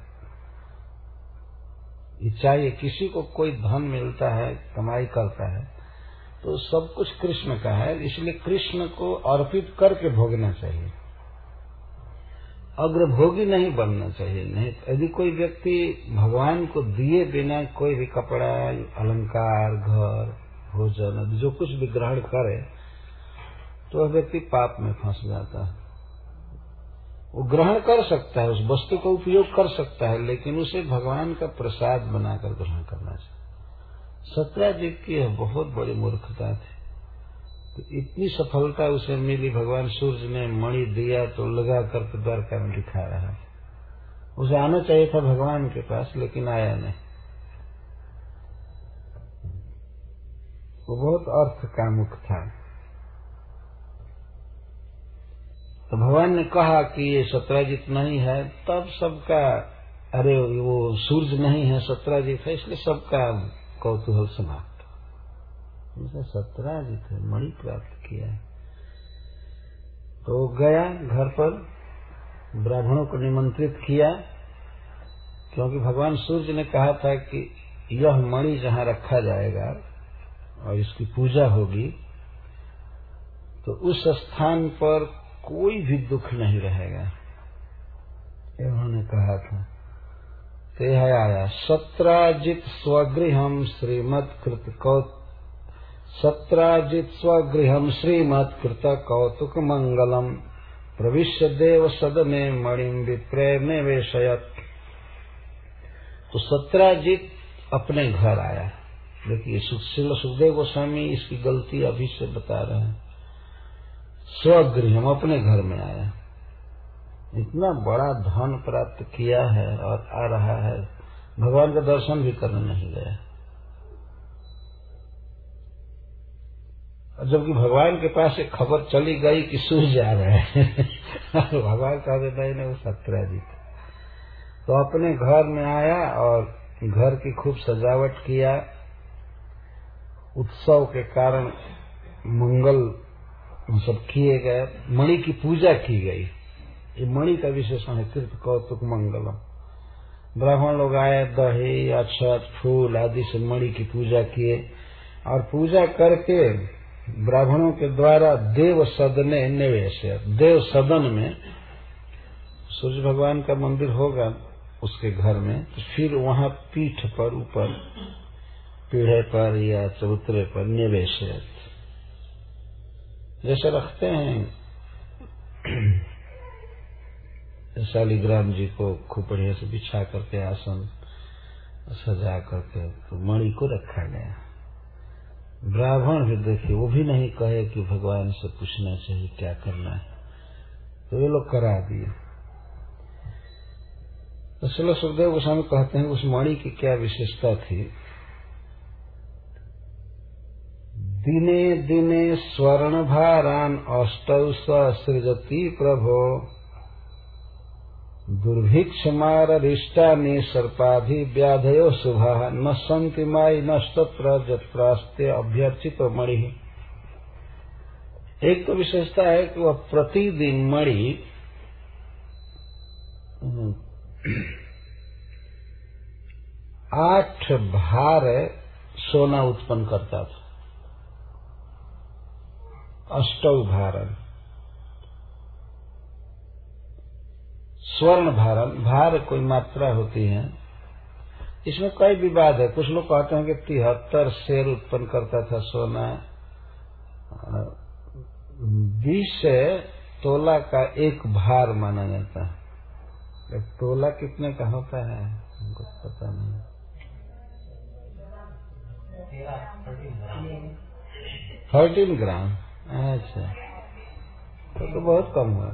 ये चाहिए, किसी को कोई धन मिलता है, कमाई करता है, तो सब कुछ कृष्ण का है, इसलिए कृष्ण को अर्पित करके भोगना चाहिए, अग्रभोगी नहीं बनना चाहिए। नहीं, यदि कोई व्यक्ति भगवान को दिए बिना कोई भी कपड़ा, अलंकार, घर, भोजन जो कुछ भी ग्रहण करे तो वह व्यक्ति पाप में फंस जाता है। वो ग्रहण कर सकता है, उस वस्तु का उपयोग कर सकता है, लेकिन उसे भगवान का प्रसाद बनाकर ग्रहण करना चाहिए। सत्राजित की बहुत बड़ी मूर्खता थी। तो इतनी सफलता उसे मिली, भगवान सूर्य ने मणि दिया तो लगा करके द्वारका में दिखा रहा है। उसे आना चाहिए था भगवान के पास, लेकिन आया नहीं। वो बहुत अर्थ कामुक था। तो भगवान ने कहा कि ये सत्राजित नहीं है, तब सबका, अरे वो सूर्य नहीं है सत्राजित है, इसलिए सबका कौतूहल समाप्त। सत्राजित है, मणि प्राप्त किया है। तो गया घर पर, ब्राह्मणों को निमंत्रित किया, क्योंकि भगवान सूर्य ने कहा था कि यह मणि जहाँ रखा जाएगा और इसकी पूजा होगी तो उस स्थान पर कोई भी दुख नहीं रहेगा, उन्होंने कहा था। तो यह आया, सत्राजित स्वगृहम श्रीमत्कृत कौतुक मंगलम प्रविश्य देव सदने मणिम विप्रेर निवेशयत। तो सत्राजित अपने घर आया। देखिए सुखदेव गोस्वामी इसकी गलती अभी से बता रहे हैं। स्वगृह, हम अपने घर में आया, इतना बड़ा धन प्राप्त किया है और आ रहा है, भगवान का दर्शन भी करने नहीं गया। जबकि भगवान के पास एक खबर चली गई कि सूर्य आ रहे हैं भगवान कहते नहीं, वो सत्राजित। तो अपने घर में आया और घर की खूब सजावट किया। उत्सव के कारण मंगल सब किए गए, मणि की पूजा की गई। ये मणि का विशेषण है, कृत कौतुक मंगलम। ब्राह्मण लोग आए, दही, अक्षत, फूल आदि से मणि की पूजा किए और पूजा करके ब्राह्मणों के द्वारा देव सदने निवेश, देव सदन में सूर्य भगवान का मंदिर होगा उसके घर में, तो फिर वहां पीठ पर, ऊपर पीढ़े पर या चबूतरे पर निवेश जैसे रखते हैं शालिग्राम जी को खूब बढ़िया से बिछा करके आसन, सजा करके तो मणि को रखा गया। ब्राह्मण भी देखिए, वो भी नहीं कहे कि भगवान से पूछना चाहिए क्या करना है, तो ये लोग करा दिए। तो श्रील सुखदेव गोस्वामी कहते हैं उस मणि की क्या विशेषता थी। दिने दिने स्वर्ण भारान अष्टौ सृजति प्रभो दुर्भिक्ष मारिष्टानि सर्पाधि व्याधयो शुभा न सन्ति माई नस्तत्र जत्प्रास्ते अभ्यर्चितो मणि। एक तो विशेषता है कि वह प्रतिदिन मणि 8 भार सोना उत्पन्न करता था। अष्टौ भारन, स्वर्ण भारन, भार कोई मात्रा होती है। इसमें कई विवाद है। कुछ लोग कहते हैं कि 73 शेर उत्पन्न करता था सोना। 20 तोला का एक भार माना जाता है। एक तोला कितने का होता है हमको पता नहीं। 13 ग्राम। अच्छा, तो बहुत कम हुआ।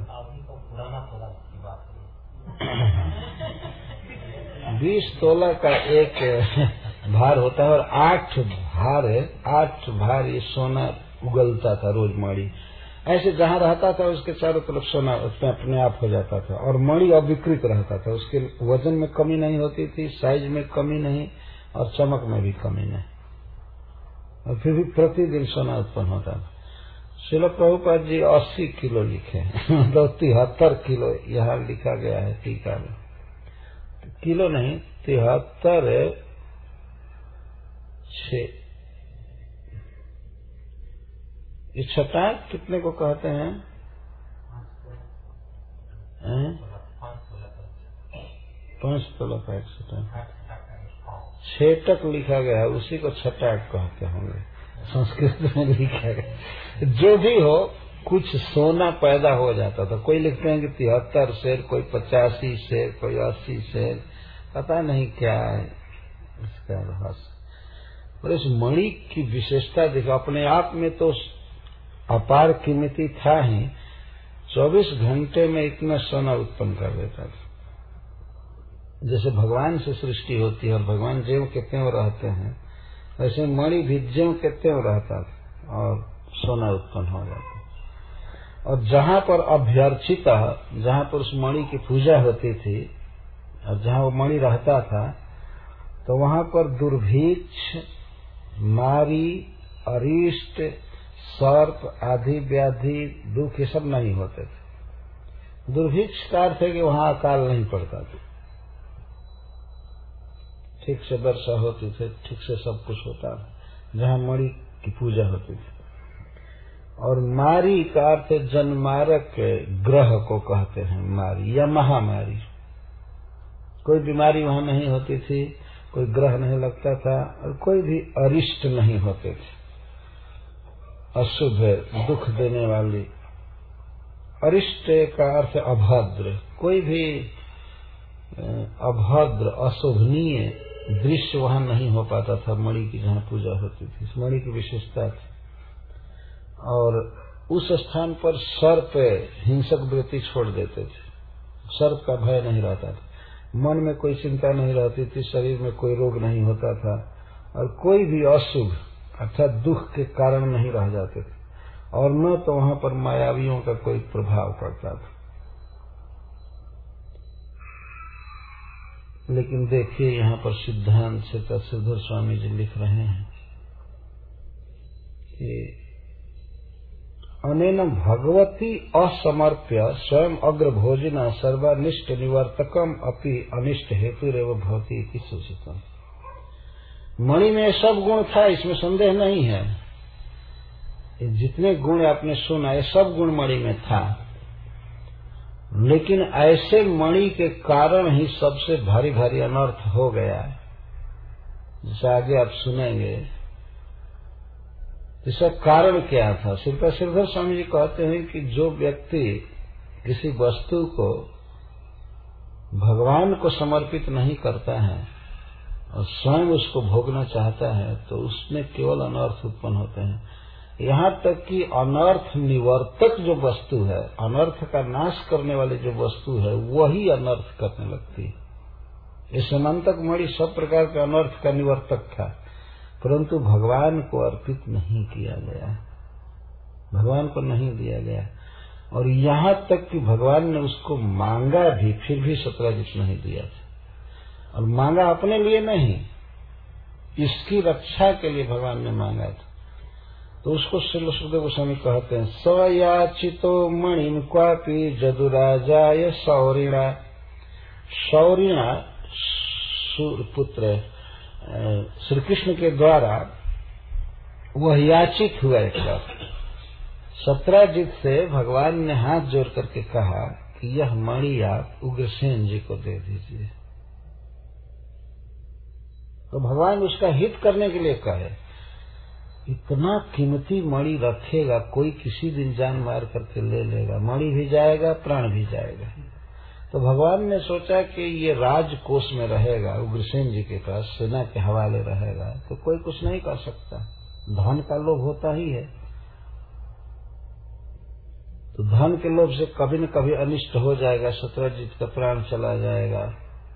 20 तोला का एक भार होता है और 8 भार ये सोना उगलता था रोज मणि। ऐसे जहाँ रहता था उसके चारों तरफ सोना उसमें अपने आप हो जाता था और मणि अविकृत रहता था। उसके वजन में कमी नहीं होती थी, साइज में कमी नहीं और चमक में भी कमी नहीं, और फिर भी प्रतिदिन सोना उत्पन्न होता था। श्रील प्रभुपाद जी 80 किलो लिखे, मतलब 73 किलो यहाँ लिखा गया है टीका में। किलो नहीं, 73 6। ये छटाक कितने को कहते हैं? 5 तोला का एक छटाक। 6 टक लिखा गया है, उसी को छटाक कहते होंगे, संस्कृत में लिखा गया। जो भी हो, कुछ सोना पैदा हो जाता था। कोई लिखते हैं कि 73 शेर, कोई 85 शेर, कोई 80 शेर, पता नहीं क्या है इसका रहस्य। और इस मणि की विशेषता देखो, अपने आप में तो अपार कीमती था ही, 24 घंटे में इतना सोना उत्पन्न कर देता था। जैसे भगवान से सृष्टि होती है और भगवान ज्यों के त्यों रहते हैं, वैसे मणि भी ज्यों के त्यों रहता था और सोना उत्पन्न हो जाता। और जहाँ पर अभ्यर्चिता, जहाँ पर उस मणि की पूजा होती थी और जहाँ वो मणि रहता था, तो वहाँ पर दुर्भिक्ष, मारी, अरिष्ट, सर्प आदि व्याधि, दुख ये सब नहीं होते थे। दुर्भिक्ष का अर्थ है कि वहाँ अकाल नहीं पड़ता था, ठीक से वर्षा होती थी, ठीक से सब कुछ होता था जहाँ मणि की पूजा होती थी। और मारी का अर्थ जनमारक ग्रह को कहते हैं मारी या महामारी। कोई बीमारी वहां नहीं होती थी, कोई ग्रह नहीं लगता था और कोई भी अरिष्ट नहीं होते थे, अशुभ दुख देने वाली। अरिष्ट का अर्थ अभद्र, कोई भी अभद्र अशोभनीय दृश्य वहां नहीं हो पाता था मणि की जहाँ पूजा होती थी। इस मणि की विशेषता थी। और उस स्थान पर सर्प हिंसक वृत्ति छोड़ देते थे, सर्प का भय नहीं रहता था, मन में कोई चिंता नहीं रहती थी, शरीर में कोई रोग नहीं होता था और कोई भी अशुभ अर्थात दुख के कारण नहीं रह जाते थे, और न तो वहां पर मायावियों का कोई प्रभाव पड़ता था। लेकिन देखिए यहाँ पर सिद्धांत श्रीधर स्वामी जी लिख रहे हैं कि अनेन भगवती असमर्प्य स्वयं अग्रभोजिना सर्वानिष्ट निवर्तकम अपि अनिष्ट हेतु रेव भवती इति सूचितम्। मणि में सब गुण था, इसमें संदेह नहीं है। जितने गुण आपने सुना ये सब गुण मणि में था, लेकिन ऐसे मणि के कारण ही सबसे भारी भारी अनर्थ हो गया, जैसे आगे आप सुनेंगे। इसका कारण क्या था? श्रीधर स्वामी जी कहते हैं कि जो व्यक्ति किसी वस्तु को भगवान को समर्पित नहीं करता है और स्वयं उसको भोगना चाहता है तो उसमें केवल अनर्थ उत्पन्न होते हैं। यहाँ तक कि अनर्थ निवर्तक जो वस्तु है, अनर्थ का नाश करने वाली जो वस्तु है, वही अनर्थ करने लगती है। इस समंतक मणि सब प्रकार के अनर्थ का निवर्तक था, परंतु भगवान को अर्पित नहीं किया गया, भगवान को नहीं दिया गया। और यहाँ तक कि भगवान ने उसको मांगा भी, फिर भी सत्राजित नहीं दिया था। और मांगा अपने लिए नहीं, इसकी रक्षा के लिए भगवान ने मांगा था। तो उसको श्री सुखदेव गोस्वामी कहते हैं, स्वयाचितो मणिम क्वापि जदुराजाय सौरिणा। सौरिणा पुत्र श्री कृष्ण के द्वारा वह याचित हुआ एक बार। सत्राजित से भगवान ने हाथ जोड़ करके कहा कि यह मणि आप उग्रसेन जी को दे दीजिए। तो भगवान उसका हित करने के लिए कहे, इतना कीमती मणि रखेगा कोई, किसी दिन जान मार करके ले लेगा, मणि भी जाएगा, प्राण भी जाएगा। तो भगवान ने सोचा कि ये राजकोष में रहेगा, उग्रसेन जी के पास सेना के हवाले रहेगा, तो कोई कुछ नहीं कर सकता। धन का लोभ होता ही है, तो धन के लोभ से कभी न कभी अनिष्ट हो जाएगा। सत्राजित का प्राण चला जाएगा,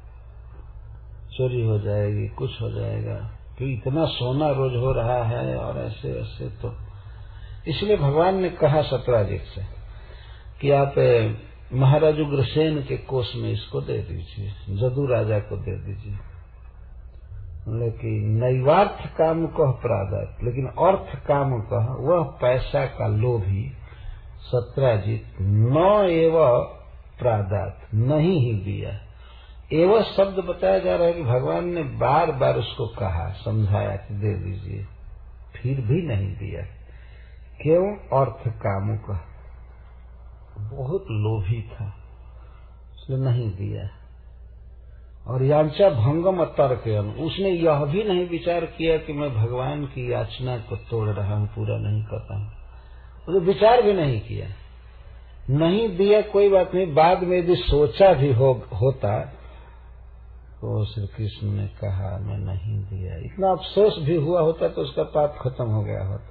चोरी हो जाएगी, कुछ हो जाएगा, कि इतना सोना रोज हो रहा है और ऐसे ऐसे। तो इसलिए भगवान ने कहा सत्राजित से कि आप महाराज उग्रसेन के कोष में इसको दे दीजिए, जदू राजा को दे दीजिए। लेकिन नैवार्थ काम कह प्रादात, लेकिन अर्थ काम कह वह पैसा का लोभी सत्राजित न एव प्रादात, नहीं ही दिया। एवं शब्द बताया जा रहा है कि भगवान ने बार बार उसको कहा, समझाया कि दे दीजिए, फिर भी नहीं दिया। क्यों? अर्थ कामों का बहुत लोभी था, इसलिए नहीं दिया। और याचना भंगम तर्कयन, उसने यह भी नहीं विचार किया कि मैं भगवान की याचना को तोड़ रहा हूं, पूरा नहीं करता हूं, तो विचार भी नहीं किया। नहीं दिया कोई बात नहीं, बाद में यदि सोचा भी होता तो श्री कृष्ण ने कहा मैं नहीं दिया, इतना अफसोस भी हुआ होता तो उसका पाप खत्म हो गया होता।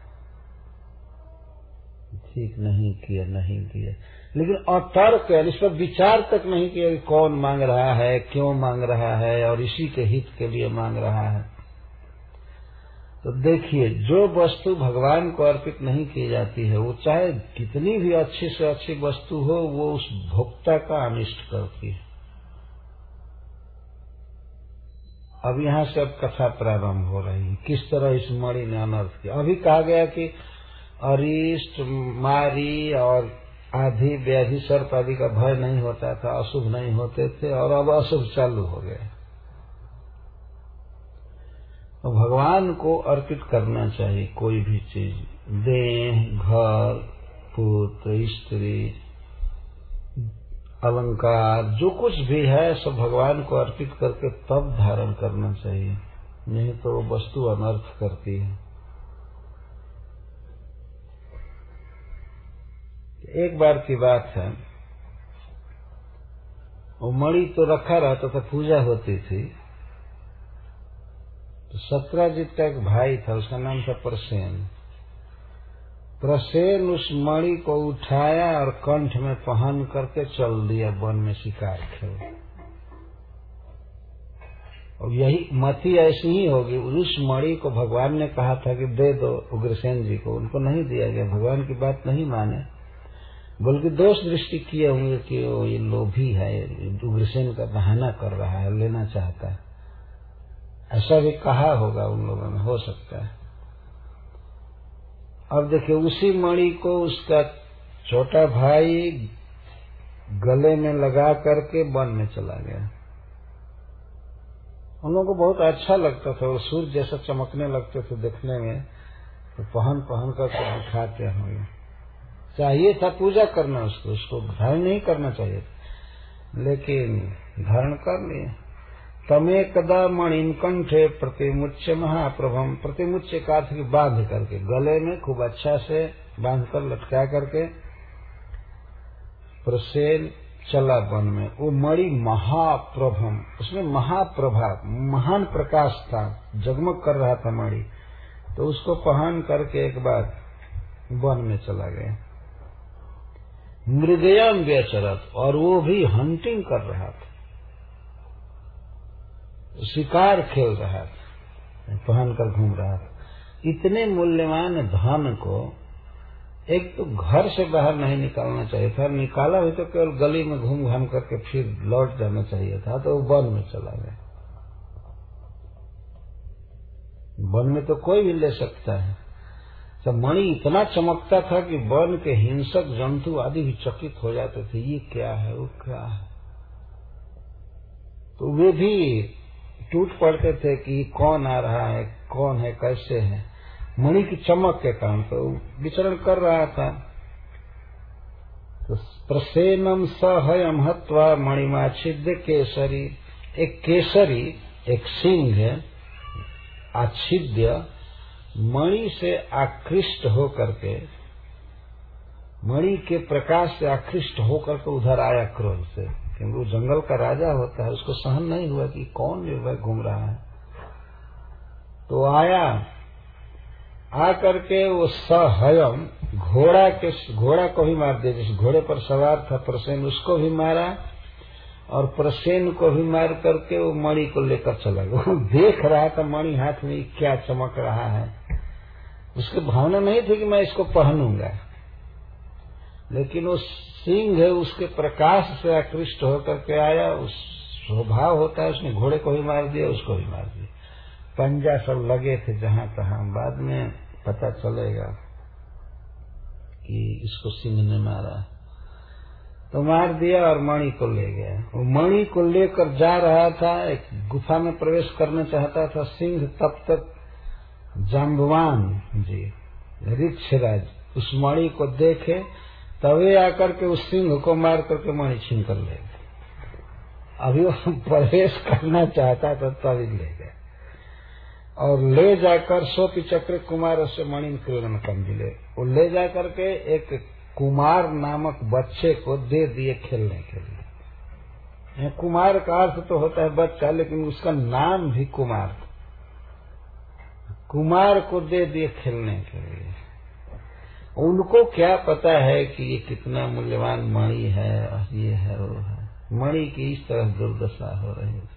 ठीक नहीं किया, नहीं दिया। लेकिन अतर्क, इस पर विचार तक नहीं किया कि कौन मांग रहा है, क्यों मांग रहा है, और इसी के हित के लिए मांग रहा है। तो देखिए, जो वस्तु भगवान को अर्पित नहीं की जाती है, वो चाहे कितनी भी अच्छी से अच्छी वस्तु हो, वो उस भोक्ता का अनिष्ट करती है। अब यहाँ से अब कथा प्रारंभ हो रही है, किस तरह इस मणि ने अनर्थ किया। अभी कहा गया कि अरिष्ट, मारी और आदि व्याधि सर्प आदि का भय नहीं होता था, अशुभ नहीं होते थे, और अब अशुभ चालू हो गया। तो भगवान को अर्पित करना चाहिए कोई भी चीज, देह, घर, पुत्र, स्त्री, अलंकार, जो कुछ भी है सब भगवान को अर्पित करके तब धारण करना चाहिए, नहीं तो वो वस्तु अनर्थ करती है। एक बार की बात है, वो मणि तो रखा रहता था, पूजा होती थी, तो सत्राजित का एक भाई था, उसका नाम था प्रसेन। प्रसेन उस मणि को उठाया और कंठ में पहन करके चल दिया वन में शिकार खेल। और यही मति ऐसी ही होगी, उस मणि को भगवान ने कहा था कि दे दो उग्रसेन जी को, उनको नहीं दिया गया, भगवान की बात नहीं माने, बल्कि दोष दृष्टि किए होंगे कि ये लोभी है, उग्रसेन का बहाना कर रहा है, लेना चाहता है, ऐसा भी कहा होगा उन लोगों ने, हो सकता है। अब देखिए, उसी मणि को उसका छोटा भाई गले में लगा करके वन में चला गया। उन लोगों को बहुत अच्छा लगता था, वो सूर्य जैसा चमकने लगते थे देखने में, तो पहन कर दिखाते होंगे। चाहिए था पूजा करना, उसको धारण नहीं करना चाहिए, लेकिन धारण कर लिए। तमे कदा मणिन कंठे प्रतिमुच्य महाप्रभम, प्रतिमुच्य का अर्थ बांध करके, गले में खूब अच्छा से बांध कर लटका करके प्रसेन चला वन में। वो मणि महाप्रभम, उसमें महाप्रभा, महान प्रकाश था, जगमग कर रहा था मणि। तो उसको पहन करके एक बार वन में चला गया। मृगयाम व्यचरत, और वो भी हंटिंग कर रहा था, शिकार खेल रहा था, पहन कर घूम रहा था। इतने मूल्यवान धन को एक तो घर से बाहर नहीं निकालना चाहिए था, निकाला भी तो केवल गली में घूम घाम करके फिर लौट जाना चाहिए था, तो वो वन में चला गया। वन में तो कोई भी ले सकता है। तो मणि इतना चमकता था कि वन के हिंसक जंतु आदि भी चकित हो जाते थे, ये क्या है, वो क्या है। तो वे भी टूट पड़ते थे कि कौन आ रहा है, कौन है, कैसे है। मणि की चमक के कारण तो विचरण कर रहा था। तो प्रसेनम सहयम हत्वा मणिमाच्छिद्य केसरी, एक केसरी, एक सिंह आच्छिद्य, मणि से आकृष्ट होकर के, मणि के प्रकाश से आकृष्ट होकर के उधर आया क्रोध से, क्योंकि वो जंगल का राजा होता है, उसको सहन नहीं हुआ कि कौन निर्भय घूम रहा है। तो आया, आकर के वो सहयम, घोड़ा को भी मार दिया। जिस घोड़े पर सवार था प्रसेन, उसको भी मारा, और प्रसेन को भी मार करके वो मणि को लेकर चला गया। वो देख रहा था मणि हाथ में क्या चमक रहा है, उसकी भावना नहीं थी कि मैं इसको पहनूंगा, लेकिन वो सिंह है, उसके प्रकाश से आकृष्ट होकर के आया। उस स्वभाव होता है, उसने घोड़े को भी मार दिया, उसको भी मार दिया। पंजा सब लगे थे जहां तहां, बाद में पता चलेगा कि इसको सिंह ने मारा। तो मार दिया और मणि को ले गया। वो मणि को लेकर जा रहा था, एक गुफा में प्रवेश करना चाहता था सिंह। तब तक जाम्बवान जी, ऋक्षराज, उस मणि को देखे, तभी आकर के उस सिंह को मार करके मणि छीन कर ले गए। अभी वो प्रवेश करना चाहता था तभी ले गए, और ले जाकर सोपी चक्र कुमार से मणि क्रीड़न कंदिले, वो ले जाकर के एक कुमार नामक बच्चे को दे दिए खेलने के लिए। कुमार का अर्थ तो होता है बच्चा, लेकिन उसका नाम भी कुमार था। कुमार को दे दिए खेलने के लिए। उनको क्या पता है कि ये कितना मूल्यवान मणि है, ये है वो है। मणि की इस तरह दुर्दशा हो रही है।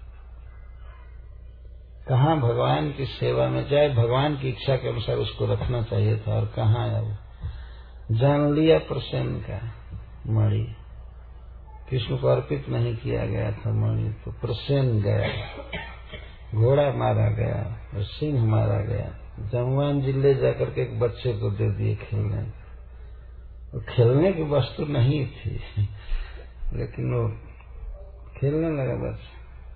कहाँ भगवान की सेवा में जाए, भगवान की इच्छा के अनुसार उसको रखना चाहिए था, और कहाँ अब जान लिया प्रसेन का मणि, कृष्ण को अर्पित नहीं किया गया था मणि, तो प्रसेन गया, घोड़ा मारा गया और सिंह मारा गया। जमवान जी ले जाकर के एक बच्चे को दे दिए खेलने। वो खेलने की वस्तु नहीं थी, लेकिन वो खेलने लगा बच्चा।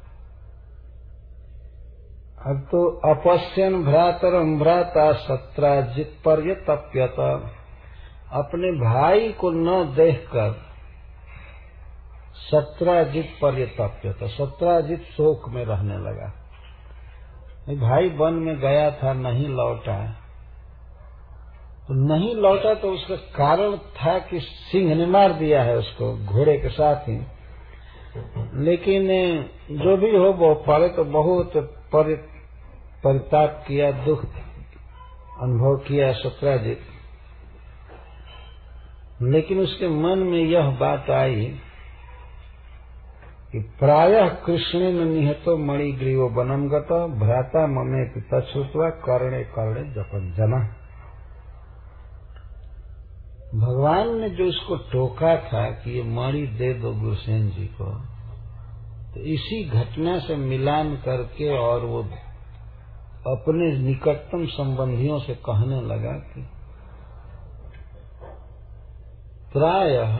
अब तो अपश्यन भ्रातरम भ्राता सत्राजित पर्यतप्यत, अपने भाई को न देखकर सत्राजित पर्यतप्यत, सत्राजित शोक में रहने लगा। भाई वन में गया था, नहीं लौटा, तो नहीं लौटा तो उसका कारण था कि सिंह ने मार दिया है उसको घोड़े के साथ ही। लेकिन जो भी हो, वो पहले तो बहुत परिताप किया, दुख अनुभव किया सत्राजित, लेकिन उसके मन में यह बात आई कि प्रायः कृष्णेन निहतो मणिग्रीवो वनं गतो भ्राता ममे पिता श्रुत्वा कर्णे कर्णे जपन जना। भगवान ने जो इसको टोका था कि ये मणि दे दो गुरुसेन जी को, तो इसी घटना से मिलान करके और वो अपने निकटतम संबंधियों से कहने लगा कि प्रायः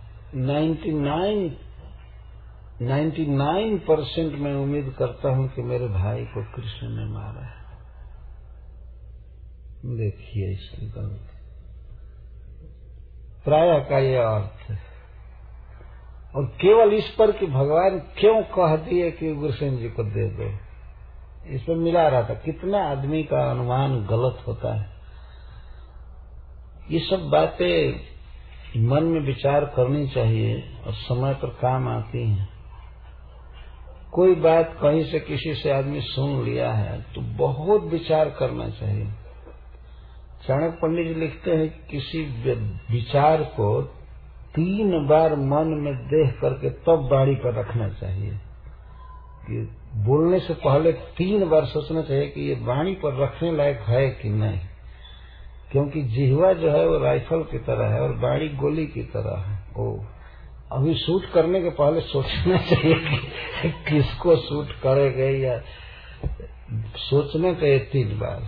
99% मैं उम्मीद करता हूं कि मेरे भाई को कृष्ण ने मारा है। देखिए इसकी गलती, प्रायः का यह अर्थ है, और केवल इस पर कि भगवान क्यों कह दिए कि गुरुसेन जी को दे दो, इस पर मिला रहा था। कितना आदमी का अनुमान गलत होता है। ये सब बातें मन में विचार करनी चाहिए और समय पर काम आती है। कोई बात कहीं से किसी से आदमी सुन लिया है तो बहुत विचार करना चाहिए। चाणक्य पंडित जी लिखते हैं कि किसी विचार को 3 बार मन में देख करके तब वाणी पर रखना चाहिए, कि बोलने से पहले 3 बार सोचना चाहिए कि ये वाणी पर रखने लायक है कि नहीं, क्योंकि जिह्वा जो है वो राइफल की तरह है और वाणी गोली की तरह है। वो अभी शूट करने के पहले सोचना चाहिए कि किसको शूट करेंगे, या सोचना चाहिए 3 बार।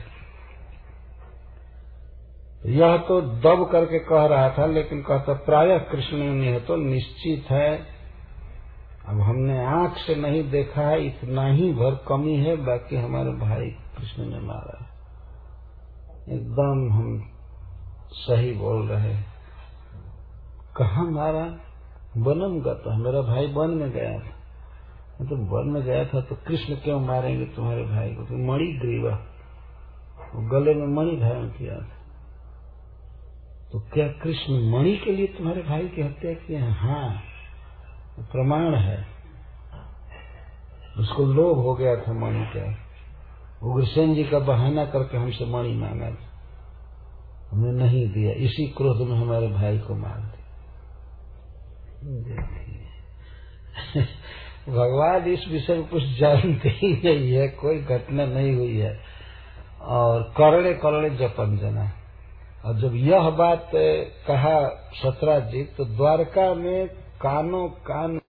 यह तो दब करके कह रहा था, लेकिन कहता प्रायः कृष्ण ने निहतो निश्चित है। अब हमने आंख से नहीं देखा है, इतना ही भर कमी है, बाकी हमारे भाई कृष्ण ने मारा। एकदम हम सही बोल रहे। कहाँ मारा? वनम गता, मेरा भाई वन में गया था। तो वन में गया था तो कृष्ण क्यों मारेंगे तुम्हारे भाई को? तो मणि ग्रीवा, गले में मणि धारण किया था। तो क्या कृष्ण मणि के लिए तुम्हारे भाई की हत्या की है? हाँ, प्रमाण है। उसको लोभ हो गया था मणि का। उग्रसेन जी का बहाना करके हमसे मणि मांगा था, हमने नहीं दिया, इसी क्रोध में हमारे भाई को मार दिया। भगवान इस विषय में कुछ जानते ही नहीं है, कोई घटना नहीं हुई है, और करड़े करड़े जपन जना। और जब यह बात कहा सतराजीत, तो द्वारका में कानों कान